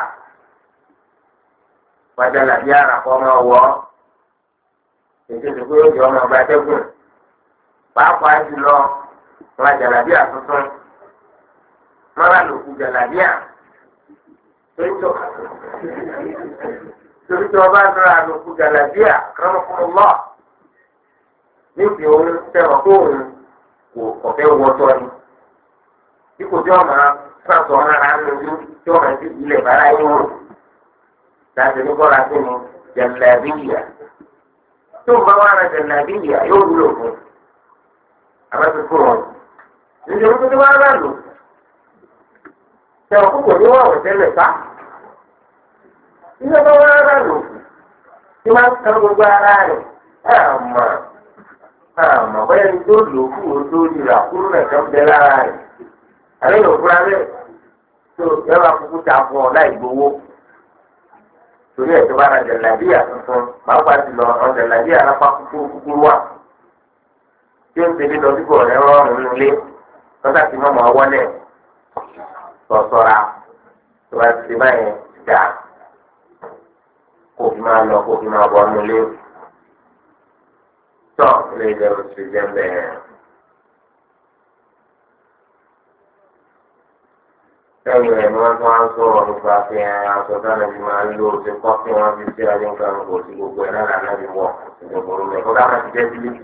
bí ara kọ́ ọmọ wọ́ ètò ìdìbò yóò di ọmọ ọba dẹ́gùn pàápàá jùlọ wọn jàlábíà tuntun mọ́ra lòkù jàlábíà torí tí wọ́n bá nira lòkù jàlábíà kọ́mọkọ́mọ́ níbi òun tẹ̀wọ̀n kó òun kò fẹ́ wọ́tọ́ ni bí kò tí wọ́n máa sàtọ̀ ara lójú tí wọ́n máa ti ilẹ̀ bára yín wò láti ní kọ́ra sí ni jàlábíà tó ń bá wà ní jàlábíà yóò wúlò fún àbẹ́tí fún wọn nítorí pé tí wọ́n bá lò tẹ̀wọ̀n kókò ní wọ́n wọ̀ tẹ́lẹ̀ ká nígbà tó wọ́n bá lò tí wọ́n ń kan gbogbo ara rẹ̀ àmọ́ bẹ́ẹ̀ ni tó lò fún o tó yìrà kúrú náà tó ń bẹ lára rẹ̀ àlẹ́ yóò fúra bẹ́ẹ̀ tó yẹ wá kúkú ta fún ọ láì gbowó torí ẹ̀ tó bá ra jẹ̀lábíà tuntun pàápàá ti lọ ọ jẹ̀lábíà alápá kúkúrú wà tí ó ń tẹ̀lé lọ síbò rẹ̀ rọrùn nílé lọ́sà tí mọ́ máa wọlé sọ̀sọ̀ra tó bá ti ṣe báyẹn dà kó fi máa lọ kó fi máa bọ̀ nílé tọ́ ilé ìjẹun ti jẹ́ bẹ́ẹ̀. lẹ́yìn rẹ̀ ni wọ́n tún wá ń sọ̀rọ̀ nípa pé aṣọ dáná ti máa ń lò ó ti kọ́ kí wọ́n fi ṣe ayé nǹkan kò sí gbogbo ẹ̀ náà lànà bí wọ̀ ìjọba rẹ̀ kó dáná ti jẹ́ sílíkì.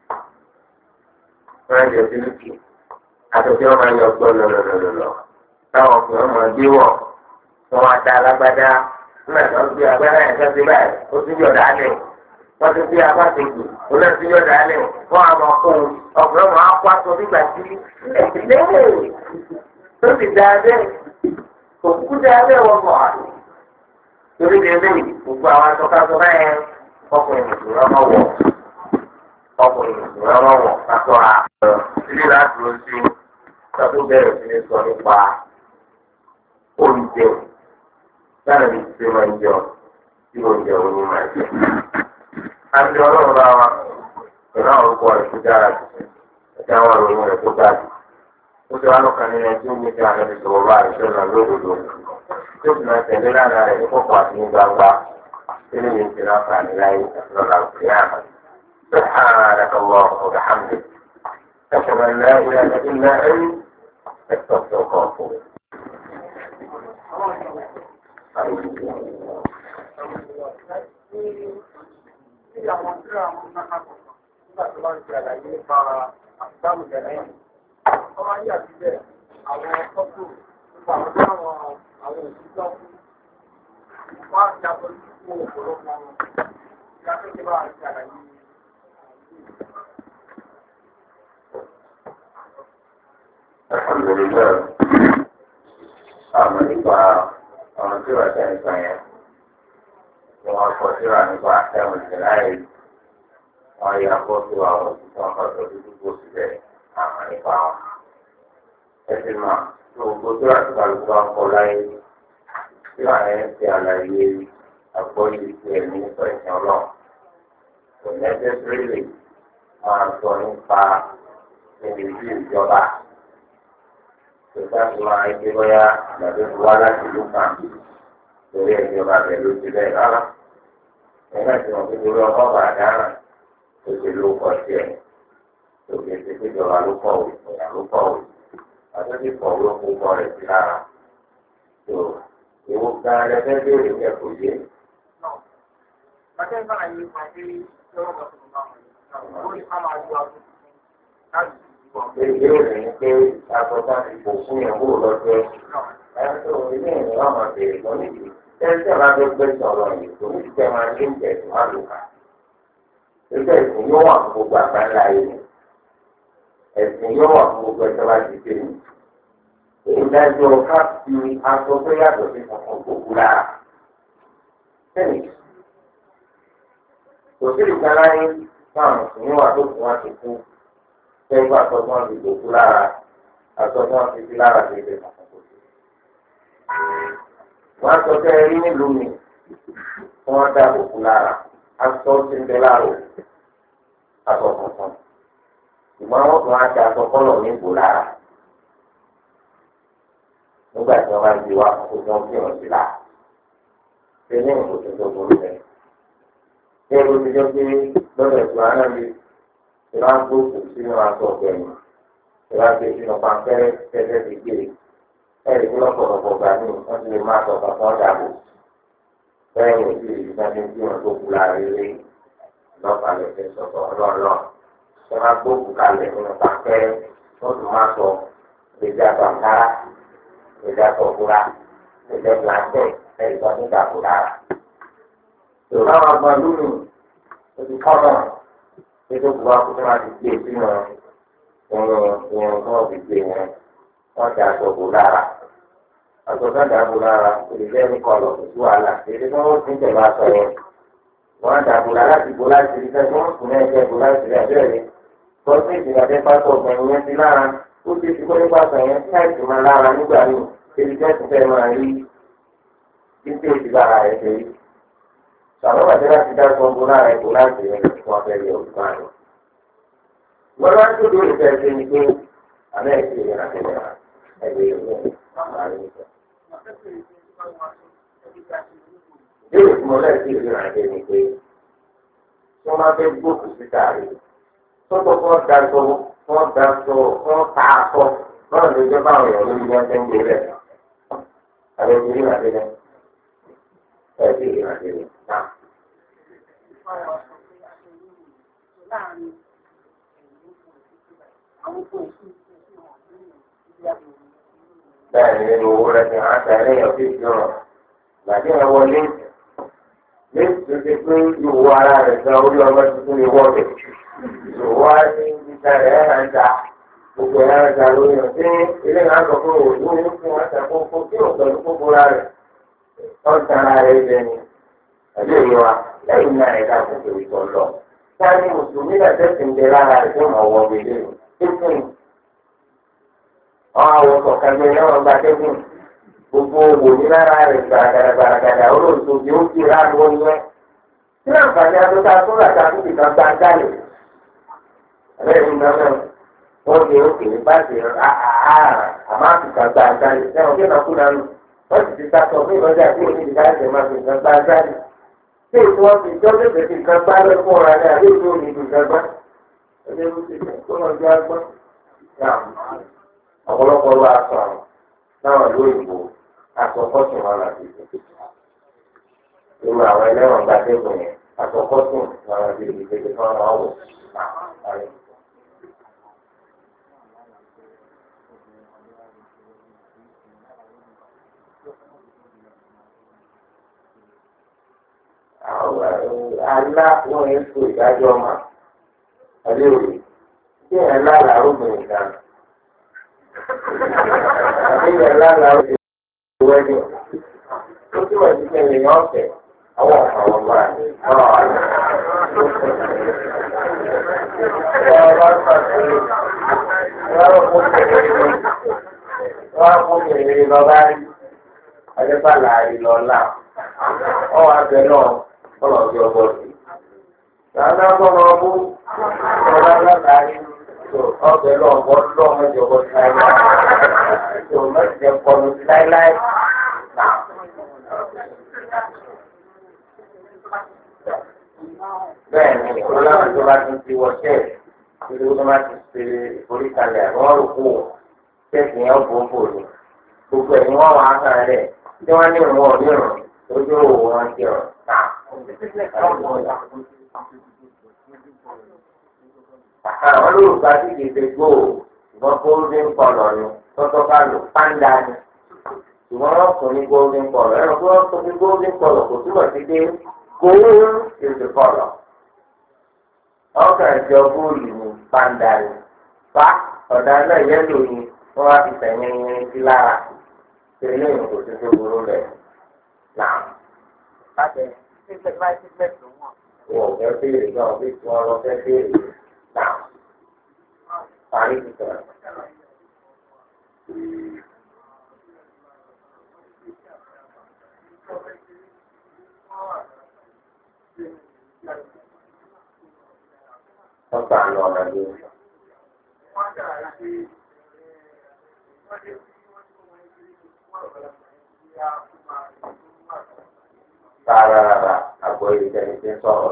wọ́n jẹ́ sílíkì àtọ̀tí wọn máa ń yọ gbọ́ lọ́lọ́lọ́lọ́ táwọn ọkùnrin máa gbé wọ̀ wọ́n wá da alágbádá nígbà tí wọ́n gbé agbádá yẹn fẹ́ sí báyìí ó tún yọ̀dá lẹ̀ wọ́n ti gbé abáṣekù ó náà tún yọ̀dá lẹ̀ wọ́n á máa kó ọkùnrin máa kó aṣọ nígbà tí ẹ̀ẹ́dẹ́gbẹ̀rẹ̀ tó ti da abẹ́ òkú da abẹ́ wọ́n mọ̀ á torí bí ẹgbẹ́ yìí gbogbo àwọn atọ́kasọ báyẹn ọkùnrin mùsùlùmí ọmọ wọ̀ kátọ́ra ilé láti lọ sí tọ́tún bẹ̀rẹ̀ sí ní sọ nípa oúnjẹ sáà ní ti máa ń jọ tí oúnjẹ òní máa jẹ. àti ọlọ́run bá wa pẹ̀lú àwọn orúkọ rẹ̀ tó dára jù àti àwọn ìròyìn rẹ̀ tó dáa jù. ó ti wá lọ́kàn nínú ẹni tí ó ní kí àwọn ẹbí sọ̀rọ̀ bá àìsàn náà lódodo tó sì máa tẹ̀lé lánàá rẹ̀ ní kọ̀kọ̀ àti ní gbangba tí ní yìí ti náà fà ní láyé àti lọ́la òkè àmà. سبحانك اللهم وبحمدك أشهد أن لا إله إلا أنت أستغفرك وأتوب ọmọ ayé àti bẹ́ẹ̀ àwọn tọ́kù nípa àwọn òṣìṣẹ́ wọ́n á jábọ̀ sí ọ̀pọ̀lọpọ̀ wọn ìyá tó ti bá àti àlàyé. Alhamdulillah, àmọ́ nípa àwọn tí wàá tẹ̀ nípa yẹn ni wọ́n kọ síra nípa ẹ̀wọ̀n ìṣẹ̀láyè wọ́n yà kó tó àwọn òṣìṣẹ́ wọn kọ́ tó dúdú bó síbẹ̀ àmọ́ nípa wọn. Ẹ̀sìn máa tó gbogbo tó àti kálukú wa ń kọ láyé tí wàá yẹn ti àlàyé àgbọ́yé ti ẹ̀mí nípa ìsìn ọlọ́run. Kò nẹ́sẹ̀sìrìlì máa sọ nípa ìrìnàjò ìjọba. Ìgbà tí wọ́n á gbé bóyá àgbàdo ti wá láti ìlú kan lórí ìjọba rẹ̀ ló ti bẹ́ẹ̀ rárá. Nígbà tí wọ́n fi lórí ọkọ̀ bàdánà tó ti ló kọ sí ẹ̀. Òkè ti fi ìjọba ló kọ̀ wí, ìyá ló kọ̀ wí. Àtúntì kọ̀ ló kó kọ́ rẹ̀ sí lára. Tó ìwọ gan ẹlẹ́fẹ́ béèrè kẹ́kọ̀ọ́ yé. Bàtẹ́ ìbára yìí pàdé lọ́wọ́ bàtẹ́ ó ní ká máa lo àgbo láti ìbéèrè ní pé àgbọ̀dá ti kò fún yẹn kúrò lọ́jọ́ ẹ̀sùn ilé ìrìn ọmọ bèrè lọ níbi tẹ́sí máa fẹ́ gbé sọ̀rọ̀ yìí tó ní ìjẹ́ máa ní ìjẹ́ tó máa lò ká. Ìjọ ẹ̀sìn yóò wà fún gbogbo àgbáńlá yìí. Ẹ̀sìn yóò wà fún gbogbo ẹ̀sẹ̀ láti dé ní. Ìdájọ́ ká fi aṣọ tó yàtọ̀ sí funfun gbogbo lára. Sẹ́ni, kò sí ìgbàláyé fáwọn òṣùwọ̀n wà tó fún wa ti kú. Sẹ́yìn àtọ́gbọ́n ti dòkú lára, àtọ́gbọ́n ti fi lára ti lè mọ̀ kókó sí. Wọ́n á sọ pé rí nílùú mi tí wọ́n dá òkú lára. aṣọ ti ń bẹ láàrò aṣọ funfun ìgbọ́n wọn tún á ti aṣọ kọ́lọ̀ ní ìbò lára nígbà tí wọ́n bá di wá kó wọ́n fi hàn sí la ṣe ní ìkòtò tó burú bẹ́ẹ̀. ṣé o ti jẹ́ pé lọ́dọ̀ ìtura náà bí ṣe máa ń gbóòkù sínú aṣọ ọ̀gbẹ́ni ṣe máa gbé sínú pampẹ́rẹ́ tẹ́tẹ́ ti gbé ẹ̀rí tí lọ́pọ̀lọpọ̀ gbà ní wọ́n ti lè máa tọ̀ kankan dàbò bẹ́ẹ̀ ni òbí ìlú náà ní bí wọ́n tó kú láàrin lé lọ́pàá lè fi sọ̀tọ̀ ọlọ́ọ̀lọ́ ṣe máa gbóòkù kalẹ̀ nínú pampẹ́rẹ́ wọ́n tún máa sọ gbèjà àtàkárá gbèjà àtọ̀kúra gbèjà plantain ẹ̀rí tó ní dàbò lára. Yorùbá máa gbọ́ lónìí ojú kọ́nà ètò ìgbà kúkú máa ti gbé sínú irun tó wọ́n fi gbé wọn wọ́n ti àtọ̀kù lára. Àtọ̀kù dàbò lára olùdíje ní kọlọ̀ kò sí wàhálà èdè tí wọ́n ti ń tẹ̀lé aṣọ yẹn. Wọ́n dàbò lára láti bò láti rí sẹ́yìn wọ́n kùn náà jẹ́ bò láti rí abẹ́rẹ́. Bọ́sí ìdìgbàdé pátọ̀ ọ̀gbìn yẹn ti lára ó ti ti kọ́ nípa sọ yẹn káìsì máa lára nígbà míì èdè tí wọ́n ti fẹ́ máa rí títí èsì lára ẹ̀ ṣe rí. Sàmúlò àti láti dá sọ́ńgbó lára ẹ̀kọ́ láti rìn fún abẹ́rẹ́ òkú àná. Wọ́n máa ń tó dúró ìfẹ́ ṣe ni pé àmọ́ ẹ̀sìn ìrìn àtẹ̀lẹ̀ ẹ̀gbẹ́ ìlú àárín ìfẹ́. Bẹ́ẹ̀ tí mo lẹ́sìn ìrìn àtẹ̀lẹ̀ ni pé tí wọ́n máa fẹ́ gbókùn síta rẹ̀ tọ́tọ́ fún ta aṣọ lọ́nà tó jẹ́ báwọn èèyàn lórí wọn ṣe ń gbé rẹ̀. Àbẹ̀sìn ìrìn àtẹ̀lẹ̀ ẹ̀sìn ìrìn àtẹ̀lẹ̀ náà. Bẹ́ẹ̀ni nínú owó rẹ̀ ti hàn tẹ̀lé yẹn fi jọrọ̀. Gbàdé yẹn wọlé léèsì tó ṣe pé ìwọ ara rẹ̀ gan orí ọmọ tuntun lè wọ́ bẹ̀. Ìwọ á ní ìta rẹ̀ ẹ̀ náà ń ta gbogbo ẹ̀ náà ń ta lórí ọ̀. Ṣé ilé náà sọ pé òòlù ń fún wọn ta kókó tí ò pẹ̀lú kókó ra rẹ̀? Wọ́n ta ara rẹ̀ jẹ ni. Ẹ̀lú èyí wa lẹ́yìn náà ẹ̀dá àkókò ìtọ́ lọ. Sáyẹn mùsùlùmí náà tẹ̀sí ń bẹ lára rẹ̀ tó mọ̀ wọ́ gbélé rẹ̀. Tẹ́sán àwọn àwòsàn kàgbé náà gba tẹ́sán gbogbo òwò ní lára rẹ̀ gbàràgàdà olóòtú bí ó ti rà lọ́wọ́ yẹn. Tí àǹfààní adóta tó rà tá a tó ti kan gbá dálẹ̀. Lẹ́yìn náà wọ́n ní òkè ní báàgì àmọ́ àtìkà gbá dálẹ̀. Sẹ́wọ̀n kí ẹ̀ka kú dánú. Wọ́n ti ti sàtọ̀ fún ìrọ̀jà tí òní ti dáhùn máa fi nǹkan gbá dálẹ̀. Ṣé ètò wọn fi jọ́ bèbè fi nǹkan gbá lẹ́ fún ọ̀rọ̀ alẹ́ àbí ètò òní fi nǹkan gbá? Ẹgbẹ́ ló ti fẹ́ kó lọ jẹ́ agbọ́n. Ọ̀pọ̀lọpọ̀ ló aṣọ àrùn náà lóyìnbó aṣọ kọ́sùn wọn láti ṣe. Irú àwọn ẹlẹ́wọ̀n gba tẹ́gùn yẹn aṣọ kọ́sùn wọn ti di kékeré fún àwọn àwọ̀. Alá wọn yẹn so ìdájọ́ mà ẹlẹ́ òye tí ẹ̀ lára obìnrin kan àbí ẹ̀ lára obìnrin wẹ́dẹ̀ tó túmọ̀ sí pé èèyàn ọ̀fẹ́ àwọn àwọn ọmọ àti àwọn àlọ́. Wọ́n á fún kèrè lọ́ba rí adébálà ìlọ́lá ọ̀hún abẹ náà. Ọlọ́ ọjọ́ bọ́ọ̀sì. Sàánà gbọ́dọ̀ ọmú ọ̀rọ̀ aláàbáyé ọbẹ̀ lọ́wọ́ lọ́wọ́ ọjọ́ bọ́ọ̀sì láíláí. Tó mẹ́tìjẹ́ kọlu sí láíláí. Bẹ́ẹ̀ni, ìfowópamọ́ tó bá tún ti wọ ṣẹ́ẹ̀, ìlú tó bá ti ṣe ìforíkalẹ̀ àwọn olùkú ṣẹ́ẹ̀kì yẹn bò ní. Gbogbo ẹ̀ ni wọ́n wà á kàn rẹ̀. Tí wọ́n ní ìrùn ọ̀ ní ìrùn, ojú òwò wọn ti rùn náà. Àwọn olùkọ́ àti ìdíje gbòò ṣùgbọ́n golden colour ni tọ́tọ́ bá lò pàǹdà ni ṣùgbọ́n wọ́n kún ní golden colour ẹ̀rọ tí wọ́n kún ní golden colour kò túbọ̀ sí pé gold is the colour. Ọkàn ìjọ góòlù ni pàǹdà ni fa ọ̀dà náà yẹ́lò ni wọ́n wá fi tẹ̀yìn irin sí lára tẹ̀lé ìrìn kò sí tó burú bẹ̀ náà. Wọ́n fẹ́ béèrè náà bí tí wọ́n lọ fẹ́ béèrè náà. Parí ti sọ̀rọ̀. ọ̀pá àná ọmọdé. Rárá àgbọ̀ ìdẹ́ni tí ń sọ̀rọ̀.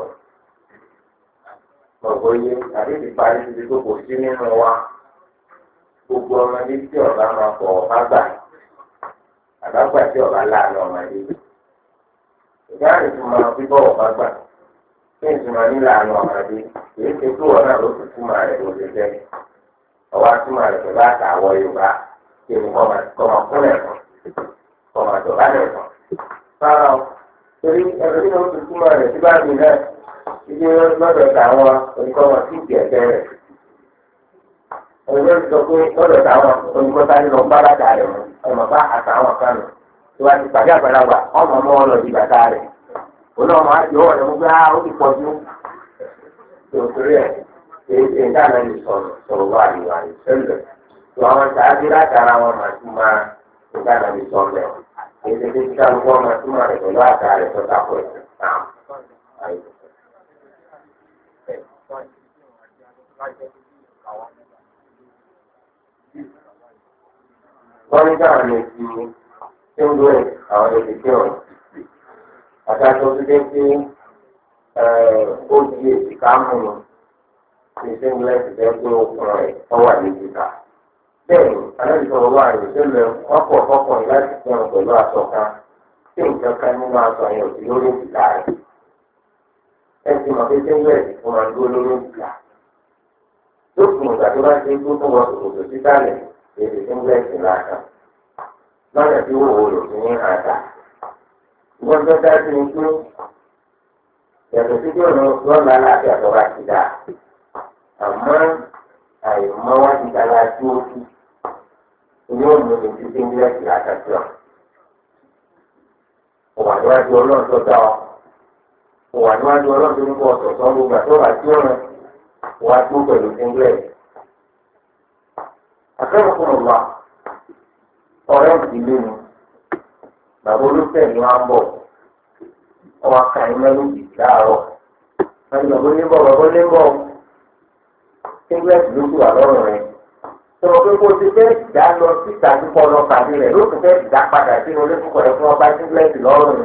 Ọ̀gbọ̀ yé àdéhùn parí ti tó kò sí nínú wa. Gbogbo ọmọdé tí ọ̀gá máa bọ̀ ọ̀gá gbà. Àbágbà tí ọ̀gá láàánú ọmọdé. Ìdáhùn tí mo fi bọ̀ ọ̀gá gbà. Kí n túmọ̀ ní láàánú ọmọdé. Èyí ti tó ọ̀nà ló ti túmọ̀ rẹ̀ ló ti jẹ́. Ọwọ́ túmọ̀ rẹ̀ pẹ̀lú àtàwọ̀ Yorùbá. Kí ni kọ́ máa kúnlẹ̀ kan. Kọ́ máa dọ̀bálẹ̀ kan. Fárá o. Torí ẹ̀rọ tí wọ́n ti túmọ̀ rẹ̀ sí báàgì náà. Ibi lọ́dọ̀ táwọn oníkọ́mọ̀ sí ìdí ẹ̀jẹ̀ rẹ̀. Ẹ̀rọ ti sọ pé lọ́dọ̀ táwọn oníkọ́ta nínú báradà rẹ̀ mọ́. Ẹ̀mọ̀ bá àtàwọn kan nù. Tí wọ́n ti pàdé àgbàlagbà, ọmọ ọmọ ọlọ́ di bàtà rẹ̀. Òun náà máa jọ ọ̀rẹ́ mú pé ó ti pọ̀ jù. Tòkòrí ẹ̀ ṣe dáná ní sọ̀rọ̀ wà ní wà ní sẹ́lẹ̀. Tó àwọn ṣáájú látara wọn máa tún máa ṣe dáná ní sọ̀rọ̀. Èyí ti fi kálukú ọmọ túmọ̀ rẹ̀ pẹ̀lú àtà rẹ̀ tó dàpọ̀ ẹ̀sìn náà. Wọ́n ní káwọn lè fi tí ń lo àwọn lè fi kí ọ̀rọ̀. Àtàkùn tó dé pé ó di èsìká mú un ní singlet jẹ́ pé okùn rẹ̀ ọ wà ní ìjìká. Bẹ́ẹ̀ni, aláìsọ̀rọ̀ wà ní ìṣẹ̀lẹ̀ ọkọ̀ ọkùnrin láti fi hàn pẹ̀lú aṣọ kan tí nǹkan kan nínú aṣọ yẹn ò sí lórí ìjìká rẹ̀. Ẹ ti mọ̀ pé singlet ó máa dúró lórí ìjìká. Lókùn ìgbà tó bá ṣe é tó fún wọn ṣòkòtò sísàlẹ̀ èdè singlet lásán. Lọ́nà tí ó wò lò sí ní àdá. Wọ́n tó dájú ní pé yàtọ̀ sí ọ̀nà lọ́la láti àtọ́ra ti dà. Àmọ́ àìmọ́ wá ti dára tí ó kú. Ilé òmùú ní ti singlet látàjọ́. Òwà níwájú ọlọ́run tó dá ọ. Òwà níwájú ọlọ́run tó ní kó ọ̀sọ̀tọ̀ gbogbo àtọ́ra tí ó rẹ̀ wá tó pẹ̀lú singlet. Akẹ́kọ̀ọ́ wà ọ̀rẹ́ ìdílé ni bàbá olùfẹ́ ni wọ́n á bọ̀ ọwọ́ aka iná lójijì láàárọ̀ wọ́n ní bàbá oníbọ̀ singlet ló kù wà lọ́rùn rẹ̀ sọ̀rọ̀ pé kó o ti fẹ́ dá lọ síta púpọ̀ lọ pàdé rẹ̀ ló tún fẹ́ dá padà sínú olókùnkọ̀ rẹ̀ fún ọba singlet lọ́rùn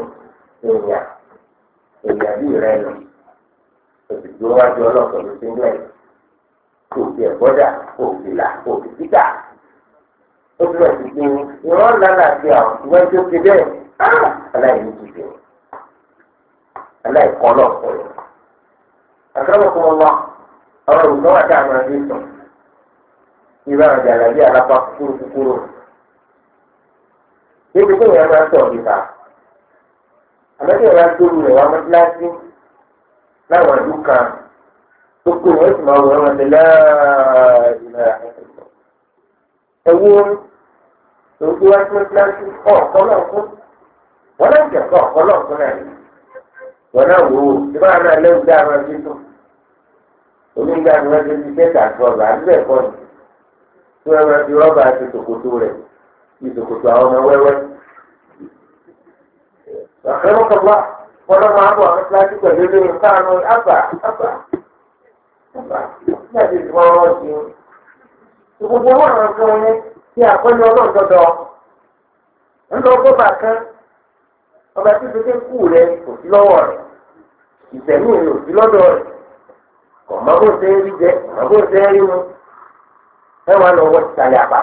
èèyàn bíi rẹ̀ lọ òsìgbò wájú ọlọ́pàá ló singlet kò fi ẹ̀gbọ́dà kò fi là kò fi síta. Ó ti rẹ̀ sí pé ìwọ́n lánàá àti àwọn ìwọ́n tó ti bẹ́ẹ̀ aláìní ti bẹ̀rẹ̀ aláìkọ́ lọ́kùnrin. Àkàrà fún wa ọ̀rọ̀ olùkọ́ wà dáhùn ẹbí sùn. Ìwé àwọn jàǹdàbí alápá kúkúrú. Débi tó yẹn máa ń tọ̀ níta. Àmọ́tí ìwé agbóru rẹ̀ wá mọ́tíláṣí láwọn ìlú kan. Gbogbo ìwé sì máa wọ ẹran ti láàrínà ẹ̀wọ́ òkú wá sí mọ́tíláṣí ọ̀kọ́ náà fún. Wọ́n náà jẹ̀ fún ọ̀kọ́ náà fún náà ni. Wọ́n náà wò ó tí wọ́n náà lẹ́wù dá àwọn ẹbí sùn. Onígbà ni wọ́n ti fi kẹ́kẹ́ àti ọ̀gá àdúgbò ẹ̀kọ́ ni. Tí wọ́n máa fi rọ́bà àti ṣòkòtò rẹ̀ fi ṣòkòtò àwọn ọmọ wẹ́wẹ́. Àkẹ́rọ̀ kọ̀ọ̀bá wọ́n náà máa bọ̀ àwọn kíláàsì pẹ̀lú ilé káàánú àbà. Nígbà tí wọ́n rọ́ sí i. Gbogbo wọn àwọn kan ní tí àkọ́ni ọlọ́ọ̀dọ́dọ́. Ń lọ bọ́bà kan. Ọba tí fi kú rẹ̀ kò sí lọ́wọ́ rẹ̀. Ìtẹ̀mí rẹ̀ ò sí lọ́dọ̀ rẹ̀. Ọ̀mọ́ bó ṣe ń rí jẹ, ọ̀mọ́ bó ṣe ń rí mu. Ẹ wá lọ wọ́n ti tàlẹ̀ àpá.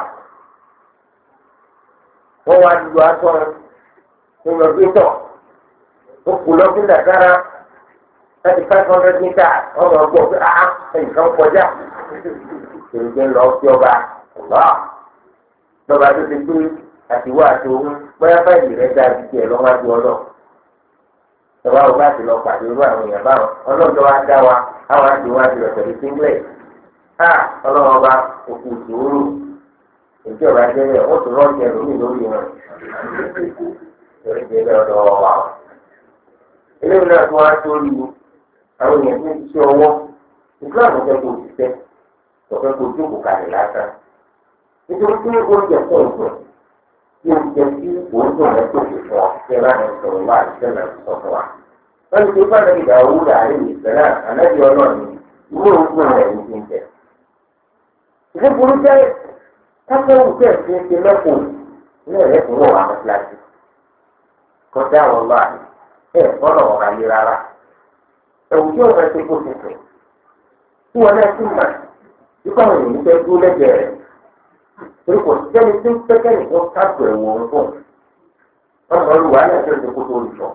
Wọ́n wá dúró aṣọ nínú ọdún tọ̀. Ó kù lọ́gbìn dàgbára láti 500 meters. Wọ́n lọ gbọ́ pé ẹnìkan kọjá. Èròjẹ́ lọ sí ọba ọ̀gá. Lọ́ba tó ti gbé àtiwọ́ àti ohun bóyá báyìí rẹ̀ dá ibi tiẹ̀ lọ́wọ́dún ọlọ́. Ìjọba ọba ti lọ pàdé irú àwọn èèyàn báwọn. Ọlọ́dọ̀ wa dá wa, àwọn àti wọn àti lọ́sọ̀rọ̀ singlet. Ọlọ́run ọba òkú ìṣòro. Ìjọba jẹ́rẹ̀ wọ́n tún rọ́ọ̀tì ẹ̀rọ mi lórí wọn. Ìjọba jẹ́rẹ̀ ọ̀dọ̀ wa. Eléyìí náà tún wá sórí àwọn èèyàn tó ń ṣiṣẹ́ ọwọ́. Ìgbà àwọn fẹ́ kó ṣiṣẹ́, ọ̀fẹ́ kó jókòó kalẹ̀ lásán. Nítorí pé oúnjẹ fún ìgbọ̀n tí oúnjẹ tí oúnjẹ rẹ̀ tó fi fún ọ ṣe láti sọ̀rọ̀ wá àṣìṣe náà sọ fún wa. Wọ́n ti bá nàbì Dáúdà àlejò ìṣẹ̀lẹ̀ ànábì ọlọ́ọ̀ni ìwé ogún rẹ̀ ní ti ń jẹ. ìdí burú jẹ́ káfíńwù tẹ̀ sí ń ṣe lẹ́kọ̀ọ́ ní ẹ̀rẹ́ fún wọn àwọn kíláàsì kọjá wọn lọ àná ẹ̀ fọ́nà wọn ayé rárá ẹ̀wù tí òun ẹ̀ṣẹ̀ kó ti sè tí wọn náà sì mà nípa àwọn ènìyàn fẹ́ dúró lẹ́gbẹ̀ẹ́ rẹ̀ torí kò sẹ́ni tí ń pẹ́kẹ́ nìkan káàtó ẹ̀wọ̀ ń fún ọmọ olùwà náà tó ṣe kó tó lọ.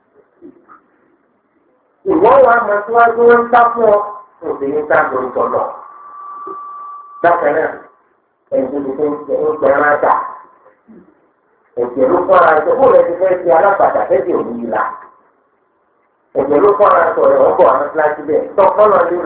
ìwọ́n wa mọ̀ síwájú wọn ń sá fún ọ obìnrin sá lórí tọ̀lọ̀ bákan náà ẹ̀sìn tó ń pẹ́ rántà ẹ̀jẹ̀ ló fọ́ra ẹ̀jẹ̀ bó lẹ́sìn fẹ́ ṣe alápàtà fẹ́jẹ̀ òní yìí la ẹ̀jẹ̀ ló fọ́ra ẹ̀sọ̀ rẹ̀ wọ́n bọ̀ àwọn kíláàsì bẹ́ẹ̀ tọ́kọ́lọ̀ lé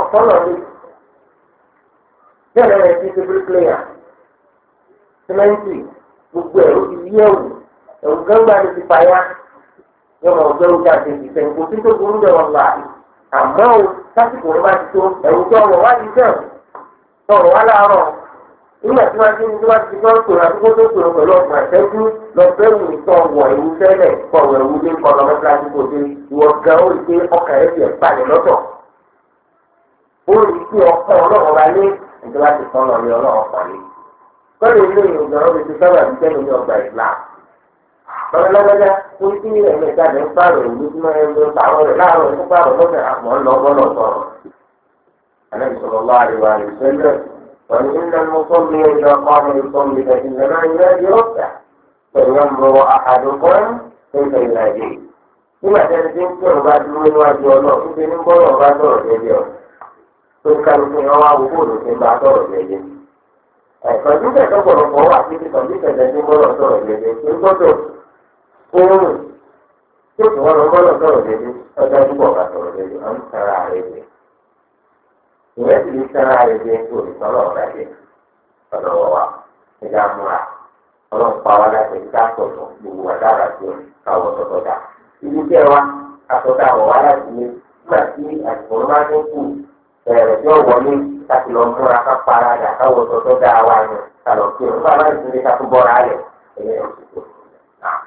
bẹ́ẹ̀ lẹ́yìn tí ṣe bíríkìlẹ́yà símẹ́ǹtì gbogbo ẹ̀rọ ti yí ẹ̀wù gángbà ló ti fàyà yọmọ ọ̀gbẹ́rù ká ṣe ìṣẹ̀yìn kò sí tó burú bẹ́ẹ̀ wọn là àmọ́ o sásìkò ló bá ti tó ẹ̀wù tó ọ̀rọ̀ wá ti dẹ̀ tọ̀rọ̀ wá láàárọ̀ nígbà tí wọ́n ti ní tí wọ́n ti gbọ́ pèrò àdúgbò tó pèrò pẹ̀lú ọ̀gbọ̀n àtẹ́jú lọ bẹ́ẹ̀rù ìtọ́ wọ̀ ewu tẹ́lẹ̀ kọ̀wé ewu lé kọ́ lọ́mọ kíláàsì kò dé ìwọ gan ó rí pé ọkàn rẹ̀ ti ẹ̀ balẹ̀ lọ́tọ̀ ó rí pé ọkàn ọlọ́run wa lé ìjọba ti kọ́ lọ́ọ̀lẹ́ ọlọ́run kan lé kọ́lé ilé ìròyìn ọ̀rọ̀ ti sábà ti jẹ́ lórí ọgbà Islam lọ́wọ́lọ́wọ́dá tó ń tí ẹ̀mẹ́ta ní ń pààrọ̀ ìlú tí wọ́n ń lọ pààrọ̀ rẹ̀ láàárọ̀ ní pààrọ̀ lọ́sẹ̀ àmọ́ ń lọ bọ́lọ̀ sọ̀rọ̀ Ànábì sallallahu alaihi wa sallam وإن المصلي إذا قام يصلي فإنما ينادي ربه فلينظر أحدكم كيف يناديه nígbà tí ẹni tí ń kírun bá dúró níwájú ọlọ́run níbi ní bọ́lọ̀ bá sọ̀rọ̀ jẹ́jẹ́ ọ̀ tó ń kálukú yẹn wá wò bóòlù tí ń bá sọ̀rọ̀ jẹ́jẹ́ kọ̀ǹpútà tó pọ̀lọpọ̀ wà sí ti kọ̀ǹpútà tẹ̀ ní bọ́lọ̀ sọ̀rọ̀ jẹ́jẹ́ tó ń gbọ́dọ̀ oorun tó tún wọn lọ bọ́lọ̀ sọ̀rọ̀ jẹ́jẹ́ ọjọ́ púpọ̀ bá sọ̀rọ̀ jẹ́jẹ́ ọ̀ ń tara rẹ̀ jẹ́ ìyẹn sì lè tara rẹ̀ jẹ́ tó lè sọ̀rọ̀ ọ̀gá jẹ́ ọ̀dọ̀ wa ẹ̀dá múra ọlọ́run pa wá láti ẹ̀dá sọ̀tọ̀ gbogbo wa dára sí ọ káwọ́ sọ̀tọ̀ dá ibi tẹ́ wa àtọ́tà wọ̀ wá láti lé nígbà tí àsìkò máa ń kú ẹ̀rẹ̀ tí ó wọlé láti lọ múra ká para dà káwọ́ sọ̀tọ̀ dá wa yẹn kálọ̀ kí o nígbà máa ń sinmi ká tún bọ́ra rẹ̀ ẹ̀yẹ òṣìṣẹ́ náà.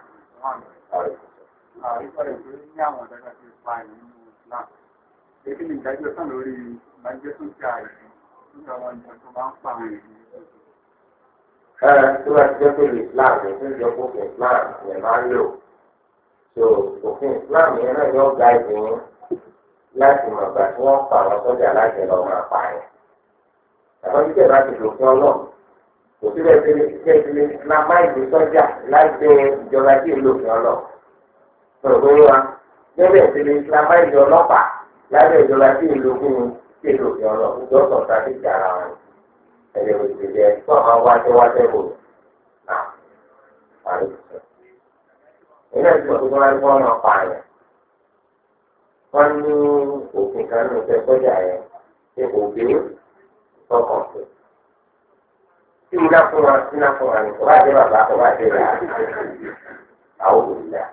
Èkí ni ìdájọ́ sàn lórí ìbàjẹ́ tó ti ààrẹ nígbà wọn ni ọjọ́ máa ń pa àwọn ènìyàn. Tó bá ti jẹ́ pé Islam ní tí ń jẹ́ òfin Islam yẹn máa ń lò. So òfin Islam yẹn náà yóò ga ìdíyìn láti mọ̀ gbà tí wọ́n pa àwọn sọ́jà láti lọ máa pa yẹn. Àwọn títẹ̀ bá ti lòfin ọlọ́ kò síbẹ̀ tẹ́lẹ̀ tẹ́lẹ̀ Islamáìdì sọ́jà láti ìjọba tí ìlú òfin ọlọ́. Sọ̀rọ̀ bóyá wa gẹ́gẹ́ tẹ́lẹ̀ Islamáìdì ọlọ́pàá lábẹ́ ìjọba tí ìlú òfin tí ìlú òfin ọlọ́ ìjọ sọ̀tà ti jà ara wọn. Ẹ̀jẹ̀ kò sì jẹ́ fún àwọn wáṣẹ́wáṣẹ́ bò náà parí sọ. Ilé ìjọba tó wáyé fún ọmọ pààyàn. Wọ́n ní òfin kan ní ìfẹ́ sọ́jà yẹn ṣe òbí tọkàn sí. Tí iná fún wa ní kò bá dé bàbá kò bá dé rà àwọn òbílà.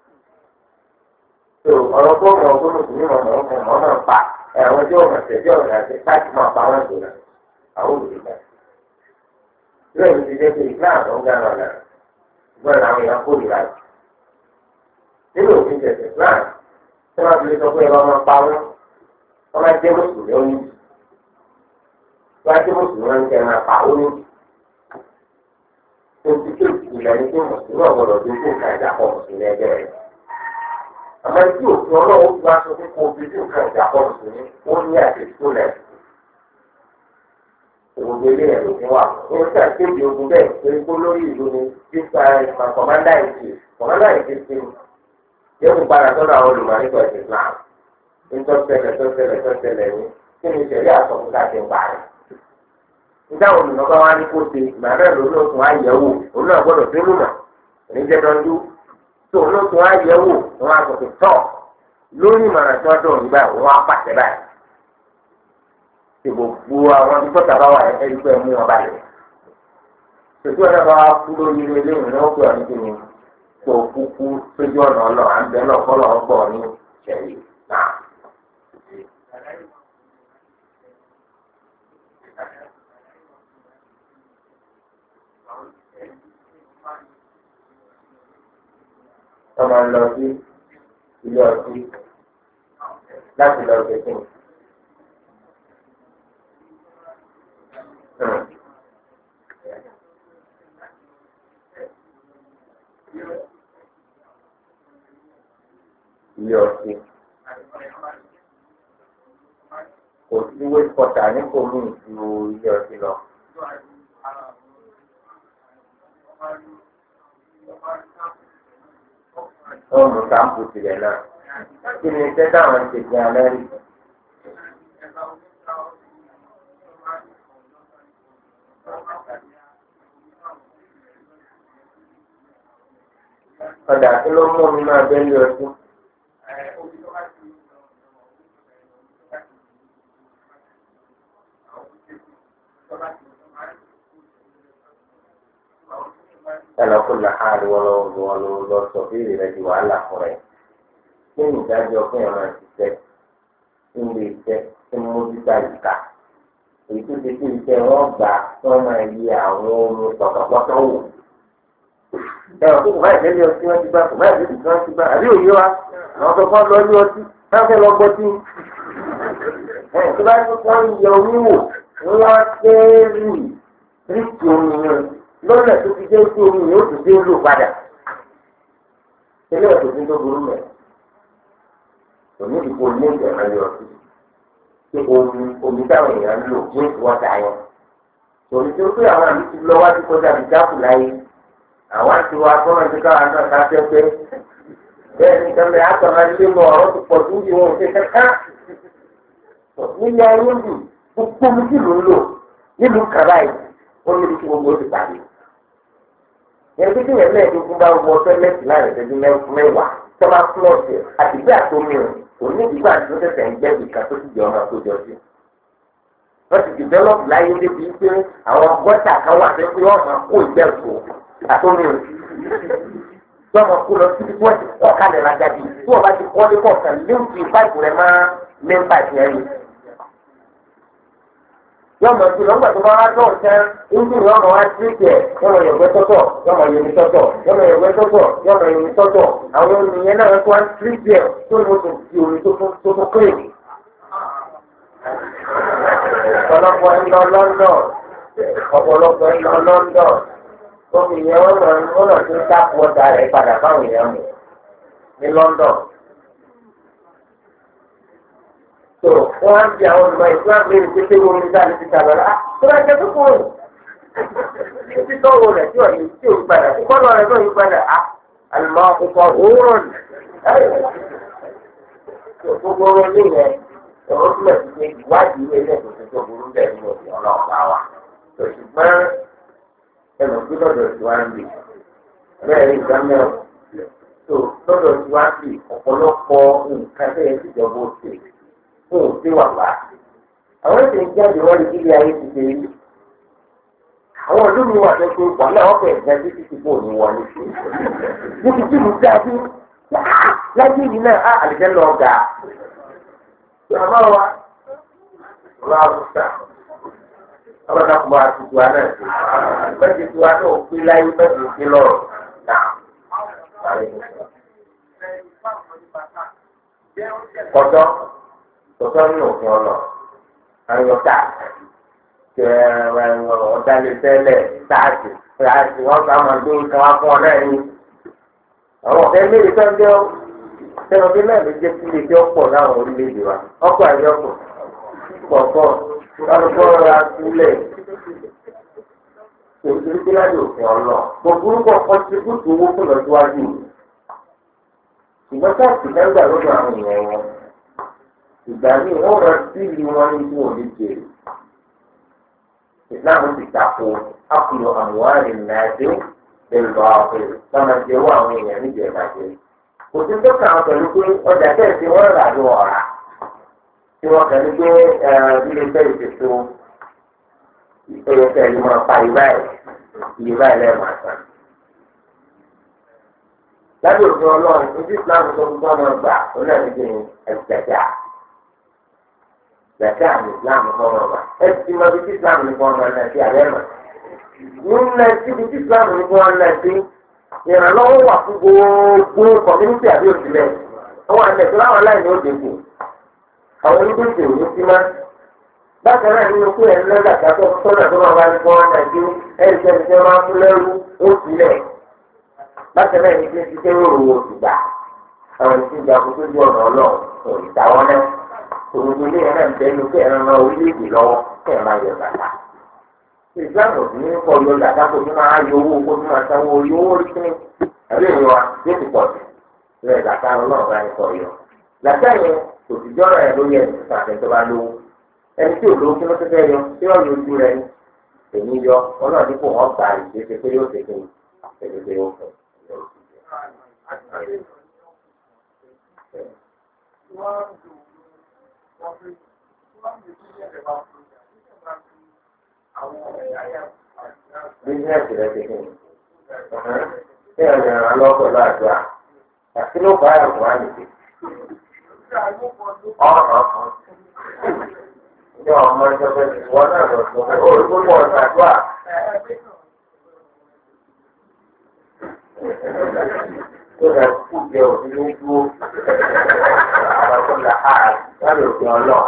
Tó ọ̀rọ̀ gbọ́mọ̀ ọgbọ́n òsì ní ọmọ náà pa ẹ̀wọ̀n tí ó mọ̀ tẹ̀sí ọ̀nà àti káàkiri máa pa wọ́n jù náà. Àwọn òbílà. Ilé ìwé ti dé pé Islam ló ń gánà náà. Gbọ́dọ̀ làwọn èèyàn kó ìlà jù. Nínú òfin tẹ̀sí Islam tí wọ́n fi lè sọ pé ẹ̀rọ máa pa wọ́n. Wọ́n máa jẹ́ mùsùlùmí ó ní. Wọ́n á jẹ́ mùsùlùmí ó ní kẹ́ máa pa ó ní. Oṣù kéèkì ìlànà tí mùsùlùmí ọ̀gbọ́dọ̀ tó kó nǹkan ìjà pọ̀ mùsùlùmí ẹgbẹ́ rẹ̀. Àmọ́ tí òfin ọlọ́wọ́ tó wá sọ pé kó o fi tó nǹkan ìjà pọ̀ mùsùlùmí ó ní àtẹ̀síkò lẹ̀. Òwògbé ilé ẹ̀ lòfin wà. Ó ń ṣàkéjì ogun bẹ́ẹ̀ torí pé lórí ìlú ni pípa ìmọ̀ kọ̀mándà ìdí sí ni. Yóò tún padà sọ́dọ̀ àwọn olùmọ̀ nípa ẹ̀sìn Islam. Tọ́tẹ̀lẹ̀ ní kí ni ìṣẹ̀lẹ̀ àsọ̀kúta ti ń parí. Nígbà wo olùmọ̀ bá wá ní kó ṣe ìgbà náà lóòótọ́ àyẹ̀wò òun náà gbọ́dọ̀ tó lùmọ̀ oníjẹ́ dọ́ndú tó olóòótọ́ àyẹ̀wò wọn á sọ̀tò tọ̀ lórí ìmọ̀ràn tí wọ́n dọ̀ nígbà wọn á pàṣẹ báyìí. Ṣé gbogbo àwọn ibi tọ́ta bá wà ẹni pé mú wọn balẹ̀. Ṣètò ẹ̀rọ bá wá kú lórí ilé ìrìn náà pé ọ̀nì kí ni tó kúkú sójú ọ̀nà ọlọ́ à ń bẹ náà kọ́ lọ́wọ́ pọ̀ ní ìṣẹ̀lẹ̀ náà. Wọ́n máa ń lọ sí ilé ọtí láti lọ sí kíni ilé ọtí kò sí wéé kọta ní kò ní ju ilé ọtí lọ. ó mú sáǹpù tirẹ̀ náà kí ni iṣẹ́ táwọn ń ṣe fún Amẹ́ríkà. ọ̀dà tí ló mú mi máa bẹ́ lé ọtí. ẹlọ́kùnrin àárín wọn lọ sọ fíìrì rẹ di wàhálà fún rẹ. kí ni ìdájọ́ fún ẹ̀rọ ìṣiṣẹ́ nílé iṣẹ́ tí mo ti gba ìka èyí tó ti fi iṣẹ́ wọn gbà tí wọ́n máa yí àwọn ohun tọ̀tọ̀pọ̀tọ̀ wò. ẹ̀rọ tó kò bá ìdẹ́lẹ̀ ọtí wọ́n ti gbà kò bá ìdẹ́lẹ̀ tí wọ́n ti gbà àbí òye wa àwọn tó kọ́ lọ ní ọtí táwọn fẹ́ lọ gbọ́ tí. tó bá ní wọ́n yẹ omi wò wọ́n fẹ́ rí ti omi yẹn lọ́nà tó fi jẹ́ kí omi yẹn ó tún dé lò padà. ilé ẹ̀kọ́ tó ń tó burú mẹ́ òní ìdìbò ní ìjọba yọ sí pé omi táwọn èèyàn ń lò ní ìwọ́ta yẹn. òní tó pé àwọn àmì ti lọ wájú kọjá àbí dákù láyé àwọn àti wa gbọ́dọ̀ ti káwọn náà ká fẹ́ pé bẹ́ẹ̀ ni kẹ́mẹ́ àtọ̀rọ̀ ilé mọ ọ̀rọ̀ tó pọ̀ tó ń bí wọn ò ṣe kẹ́kẹ́. nílé ayé ń bì gbogbo omi tí ló ń lò nílùú kàrá yìí ó ní ibi tí gbogbo ó ti pàdé. yẹn tó kéèyàn mẹ́ẹ̀ẹ́dógún bá wọ tọ́lẹ́tì láàrin ìṣẹ́jú mẹ́wàá tó máa flọ́ọ̀tì àtìgbé àtomi o kò ní ìgbà tó tẹ̀sẹ̀ ń jẹ́ ìka tó ti jẹ́ ọmọ tó jọ sí. wọ́n ti develop láyé débi pé àwọn gọ́tà kan wà pé wọ́n máa kó ìgbẹ́sọ àtomi o. tí wọ́n máa kó lọ síbi tí wọ́n ti kọ́ kalẹ̀ lájàbí tí wọ́n bá ti kọ́ dé kọ̀ọ̀kan léwùtì páìpù rẹ̀ máa main pipe yẹn ni. yọmọ tí lọ́gbà tó bá wá tó ọ̀sẹ̀ ìdí yọmọ wá sí ìjẹ́ yọmọ yọ̀gbẹ́ tọ́tọ̀ yọmọ yomi tọ́tọ̀ yọmọ yọ̀gbẹ́ tọ́tọ̀ yọmọ yomi tọ́tọ̀ àwọn ènìyàn náà tó wá sí ìjẹ́ tó ní oṣù tí omi tó tó kéré. ọ̀pọ̀lọpọ̀ ń lọ London ọ̀pọ̀lọpọ̀ ń lọ London omi yẹn wọ́n lọ sí tap water rẹ̀ padà fáwọn èèyàn mu ní London. tó wọ́n á di àwọn olùmọ̀ ìtura léèrè pé pé omi dá ní títà lọ́la tó bá jẹ́ tó kúrò ní títọ́wò rẹ̀ tí òyìn tí òyìn padà ìkọ́lọ́ rẹ̀ tó yìn padà àlùmọ́ ọkọ̀ òwúrọ̀ ní. gbogbo orin ní yẹn ọ̀rọ̀ tó lẹ̀ sí ìwádìí ilé ilé ìtòsí tó burú bẹ́ẹ̀ nínú òfin ọlọ́ọ̀gá wa. ṣùgbọ́n ẹnu tí lọ́dọ̀ tí wá ń bì bẹ́ẹ̀ ní ìdámẹ́ tó lọ́dọ̀ tí wá ń bì ọ̀pọ̀lọpọ̀ nǹkan bẹ́ẹ̀ ti jọba ó ṣe fún òsè wà wá. àwọn ètò ìjáde wọn lè kílé ayé ti ṣe rí. àwọn ìlú mi wà tó ṣe wà náà wọ́n fẹ́ ẹ̀jẹ̀ títí tí kò ní wọlé. níbi tí mo dá sí láyé yìí náà àlejò lọ gà. ìyàmá wa ọlọ́ àbúṣà ọlọ́dà kò máa tutù wa náà sí. bẹ́ẹ̀ ti tu wa náà pé láyé bẹ́ẹ̀ ti fi lọ́rọ̀ náà. kọ́tọ́ nínú òfin ọlọ ayọ̀tà ọ̀dàlẹ̀tẹ̀lẹ̀ táàtì wọ́n bá máa gbé nǹkan wá fún ọ náà ní. àwọn ọ̀fẹ́ méjì tó ń jẹ́ sẹ́wọ̀n bí náà lè jẹ́ kí lè jẹ́ ọ̀pọ̀ láwọn orílẹ̀-èdè wa ọkọ̀ àyọ̀pọ̀ pọ̀pọ̀ lọ́dún ra sílẹ̀ tòun tí láti òfin ọlọ gbogbo orúkọ kọ́ńtìbútù owó fún lọ́síwájú ṣùgbọ́n káàkiri náà gbà lọ́dọ̀ àwọn èèyàn wọn. ìgbà míì wọ́n rọ sílì wọn ní tí wọ́n lè jèrè. ìsìláàmù ti tako akùlù àmúhárì nàdé lẹ́nu ọ̀pẹ̀ sọ́mọdéwọ́ àwọn èèyàn níbi ìbàjẹ́. kò sí tó kàn án pẹ̀lú pé ọjà tẹ̀sí wọ́n rà ló ọ̀rá. tí wọ́n kàn ní pé ilé iṣẹ́ ìṣètò ìpèyẹsẹ̀ ìlú máa pa ìyè báyìí lẹ́ẹ̀mọ̀ àtàn. lábẹ́ òfin ọlọ́run ojú ìsìláàmù tó ń gbọ́ ọmọ gbà ó náà ní kí ni ẹ̀sìtẹ̀jà. Zaka àmì Islam kọ́mọ ọba. Ẹ ti mọ bí Islam ní kọ́ ọmọ náà sí abẹ́ mọ̀. Ní ńlá sí bí Islam ní kọ́ ọmọ náà sí ìrànlọ́wọ́ wà fún gbogbo kọ̀mínítì àbí òsìlẹ̀. Àwọn àmẹ̀tọ́ láwọn aláìní ó dínkù. Àwọn onígbèsè ò ní sí má. bákan náà nínú pé ẹni lọ́dà kátó sọ́dà tó máa bá ní kí wọ́n náà dé ẹni tẹ́ni tẹ́ máa fún lẹ́rú ó sílẹ̀. bákan náà ní kí n ti tẹ́ rò wò sígbà àwọn ìsìn ìjà kó tó di ọ̀nà ọlọ́run òrì táwọn náà òrùn ilé yẹn náà ń bẹ́ẹ̀ ní pé ẹran náà orílẹ̀-èdè lọ́wọ́ kẹ́ ẹ̀ máa yọ bàtà. ìsìláàmù òsì ní kọ́ yọ bàtà kó tó máa yọ owó kó tó máa sanwó orí owó orí kíní àbí ìwọ wa yóò ti pọ̀ jù lẹ́yìn bàtà ọlọ́run bá ń sọ yọ. bàtà yẹn kò sì jọ́rọ̀ ẹ̀ lórí ẹ̀ ẹni tí òdo kí ló ti fẹ́ yọ tí wọ́n yọ ojú rẹ ní èmi yọ ọlọ́run dípò wọn gbà ìṣe pé yóò ṣe kí ni àtẹ̀lé pé yóò fẹ́. bísíǹnẹ̀sì rẹ ti kí ni ṣé ẹ lè ràn án lọ́wọ́ pẹ̀lú àdúrà àti ló bá ẹ̀rù wá nìyí. Ní ọmọ ìjọba ìwọ náà lọ sọ pé ó rí gbogbo ọ̀sán àdúrà. Tó lọ kú jẹ òfin ló dúró. Àwọn tó là á lábẹ́ òfin ọlọ́ọ̀.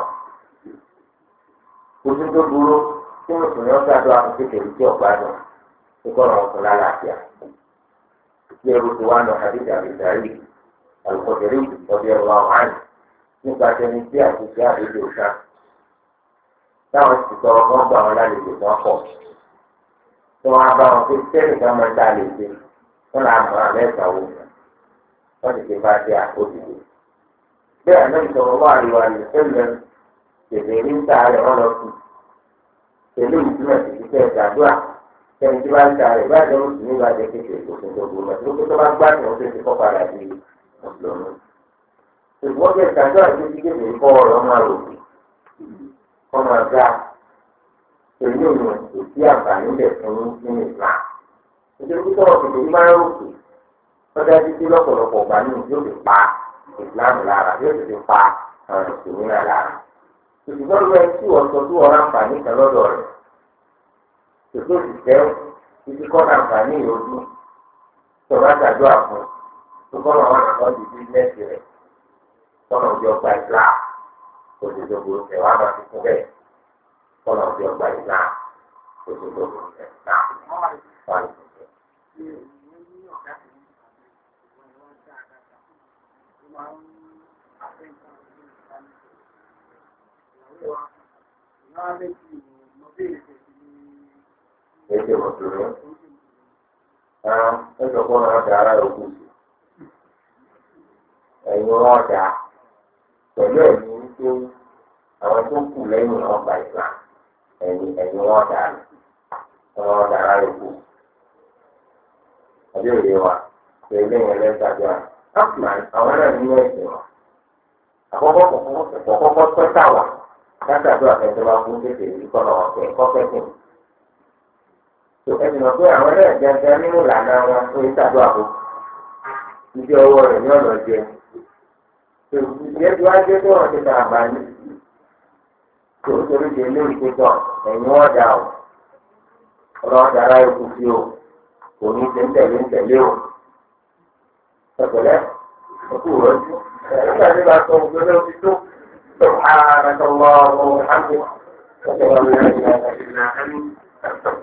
Ojú tó burú tí mùsùlùmí ọ̀sán àdúrà fún kékeré tí ọ̀gbá nù. Tó kọ́ ọ̀rọ̀ ọ̀sán lálàáfíà. Bí ẹrù tó wà nù àdéjà àbẹ̀dáyì. Àlùkọ̀dẹ̀rẹ̀ ìtọ́jú ẹ̀rọ àwọn àná. Nípa tẹni tí àtúnṣe àdéjò ṣá. Táwọn ti sọ̀rọ̀ fún ọgbà wọn lálejò tó ń pọ̀. Tí wọ́n á bá wọn pé sẹ́yìn ká máa ń dá àlejò wọn là mọ́ àmọ́ ẹ̀ka wò wọ́n ti bá dé àkójúdé. Bẹ́ẹ̀ àná ìsọ̀rọ̀ wà àríwá ní sẹ́lẹ̀ tètè ní ń ta rẹ̀ wọ́n lọ sùn. Pẹ̀lú ìtumọ̀ ti fi fẹ́ ìdádúrà sẹ́ni tí bá ń ta rẹ̀ bá jẹ́ mùsùlùmí bá jẹ́ kékeré òfin tó gbòòrò àti lókè tó bá gbádùn ó ti kọ́ padà di mùsùlùmí. Ṣùgbọ́n bí ìdádúrà tó ti kékeré kọ́ ọ̀rọ̀ máa rò ọmọ ọ̀gá èyí ò ní òsì àǹfààní bẹ̀ fún nínú ìgbà. Nítorí pé tọ́wọ́ tètè ní máa ń rògbò lọ́dọ̀ títí lọ́pọ̀lọpọ̀ ọgbà nínú yóò fi pa ìsìláàmù lára yóò fi pa àwọn ìṣòwò náà lára. Ìṣùgbọ́n ló ẹni tí wọ́n sọ tí wọ́n ráǹfààní kan lọ́dọ̀ rẹ̀. Tòtò ìṣẹ́ títí kọ́ ráǹfààní ìròdú tọ́ba ṣàdúrà fún tó kọ́ àwọn ọ̀nà di bísíǹnẹ́sì rẹ̀ tọ́nà òjò ọgbà ìsìláàmù. Òṣèlú ẹ̀wà máa fi fún bẹ́ẹ̀ kọ́nà ọ̀bí ọgbà ìlà òṣèlú ẹ̀ka wà ní ìṣẹ̀lẹ̀. Èdè mùsùlùmí ẹ̀sọ̀ kọ́ náà dá ara òkú sí ẹ̀yin wọn dá pẹ̀lú ẹ̀mí wípé àwọn tó kù lẹ́yìn ọgbà ìgbà ẹ̀yìn wọn dà wọn dàrá yòókù. Àbí òye wa ṣe lẹ́yìn ẹlẹ́gbàjọ́ àpùmán àwọn náà nínú ẹ̀sìn wọn. Àkọ́kọ́ tọ́ta wà látàdó àfẹ́sẹ́ bá fún kékeré ìkọ́nà ọ̀kẹ́ kọ́kẹ́sìn. Tó ẹ̀sìn mọ̀ pé àwọn náà jẹjẹ nínú ìlànà wọn fún ìtàdó àbò. Ibi ọwọ́ rẹ̀ ní ọ̀nà jẹ. Ìjẹ́ tí wàá jẹ́ tó wọ́n ti ta àbáyé. Tó torí di ilé ìpéjọ ẹ̀yìn ọ̀dà o. Ọ̀rọ̀ ọ̀dà ara yòókù sí o. Kò ní ṣe ń tẹ̀lé o. Ẹ̀pẹ̀lẹ́ ẹ̀kú rọ̀jú. Nígbà tí wàá sọ ògbó lé omi tó. سبحانك اللهم وبحمدك أشهد أن لا إله إلا أنت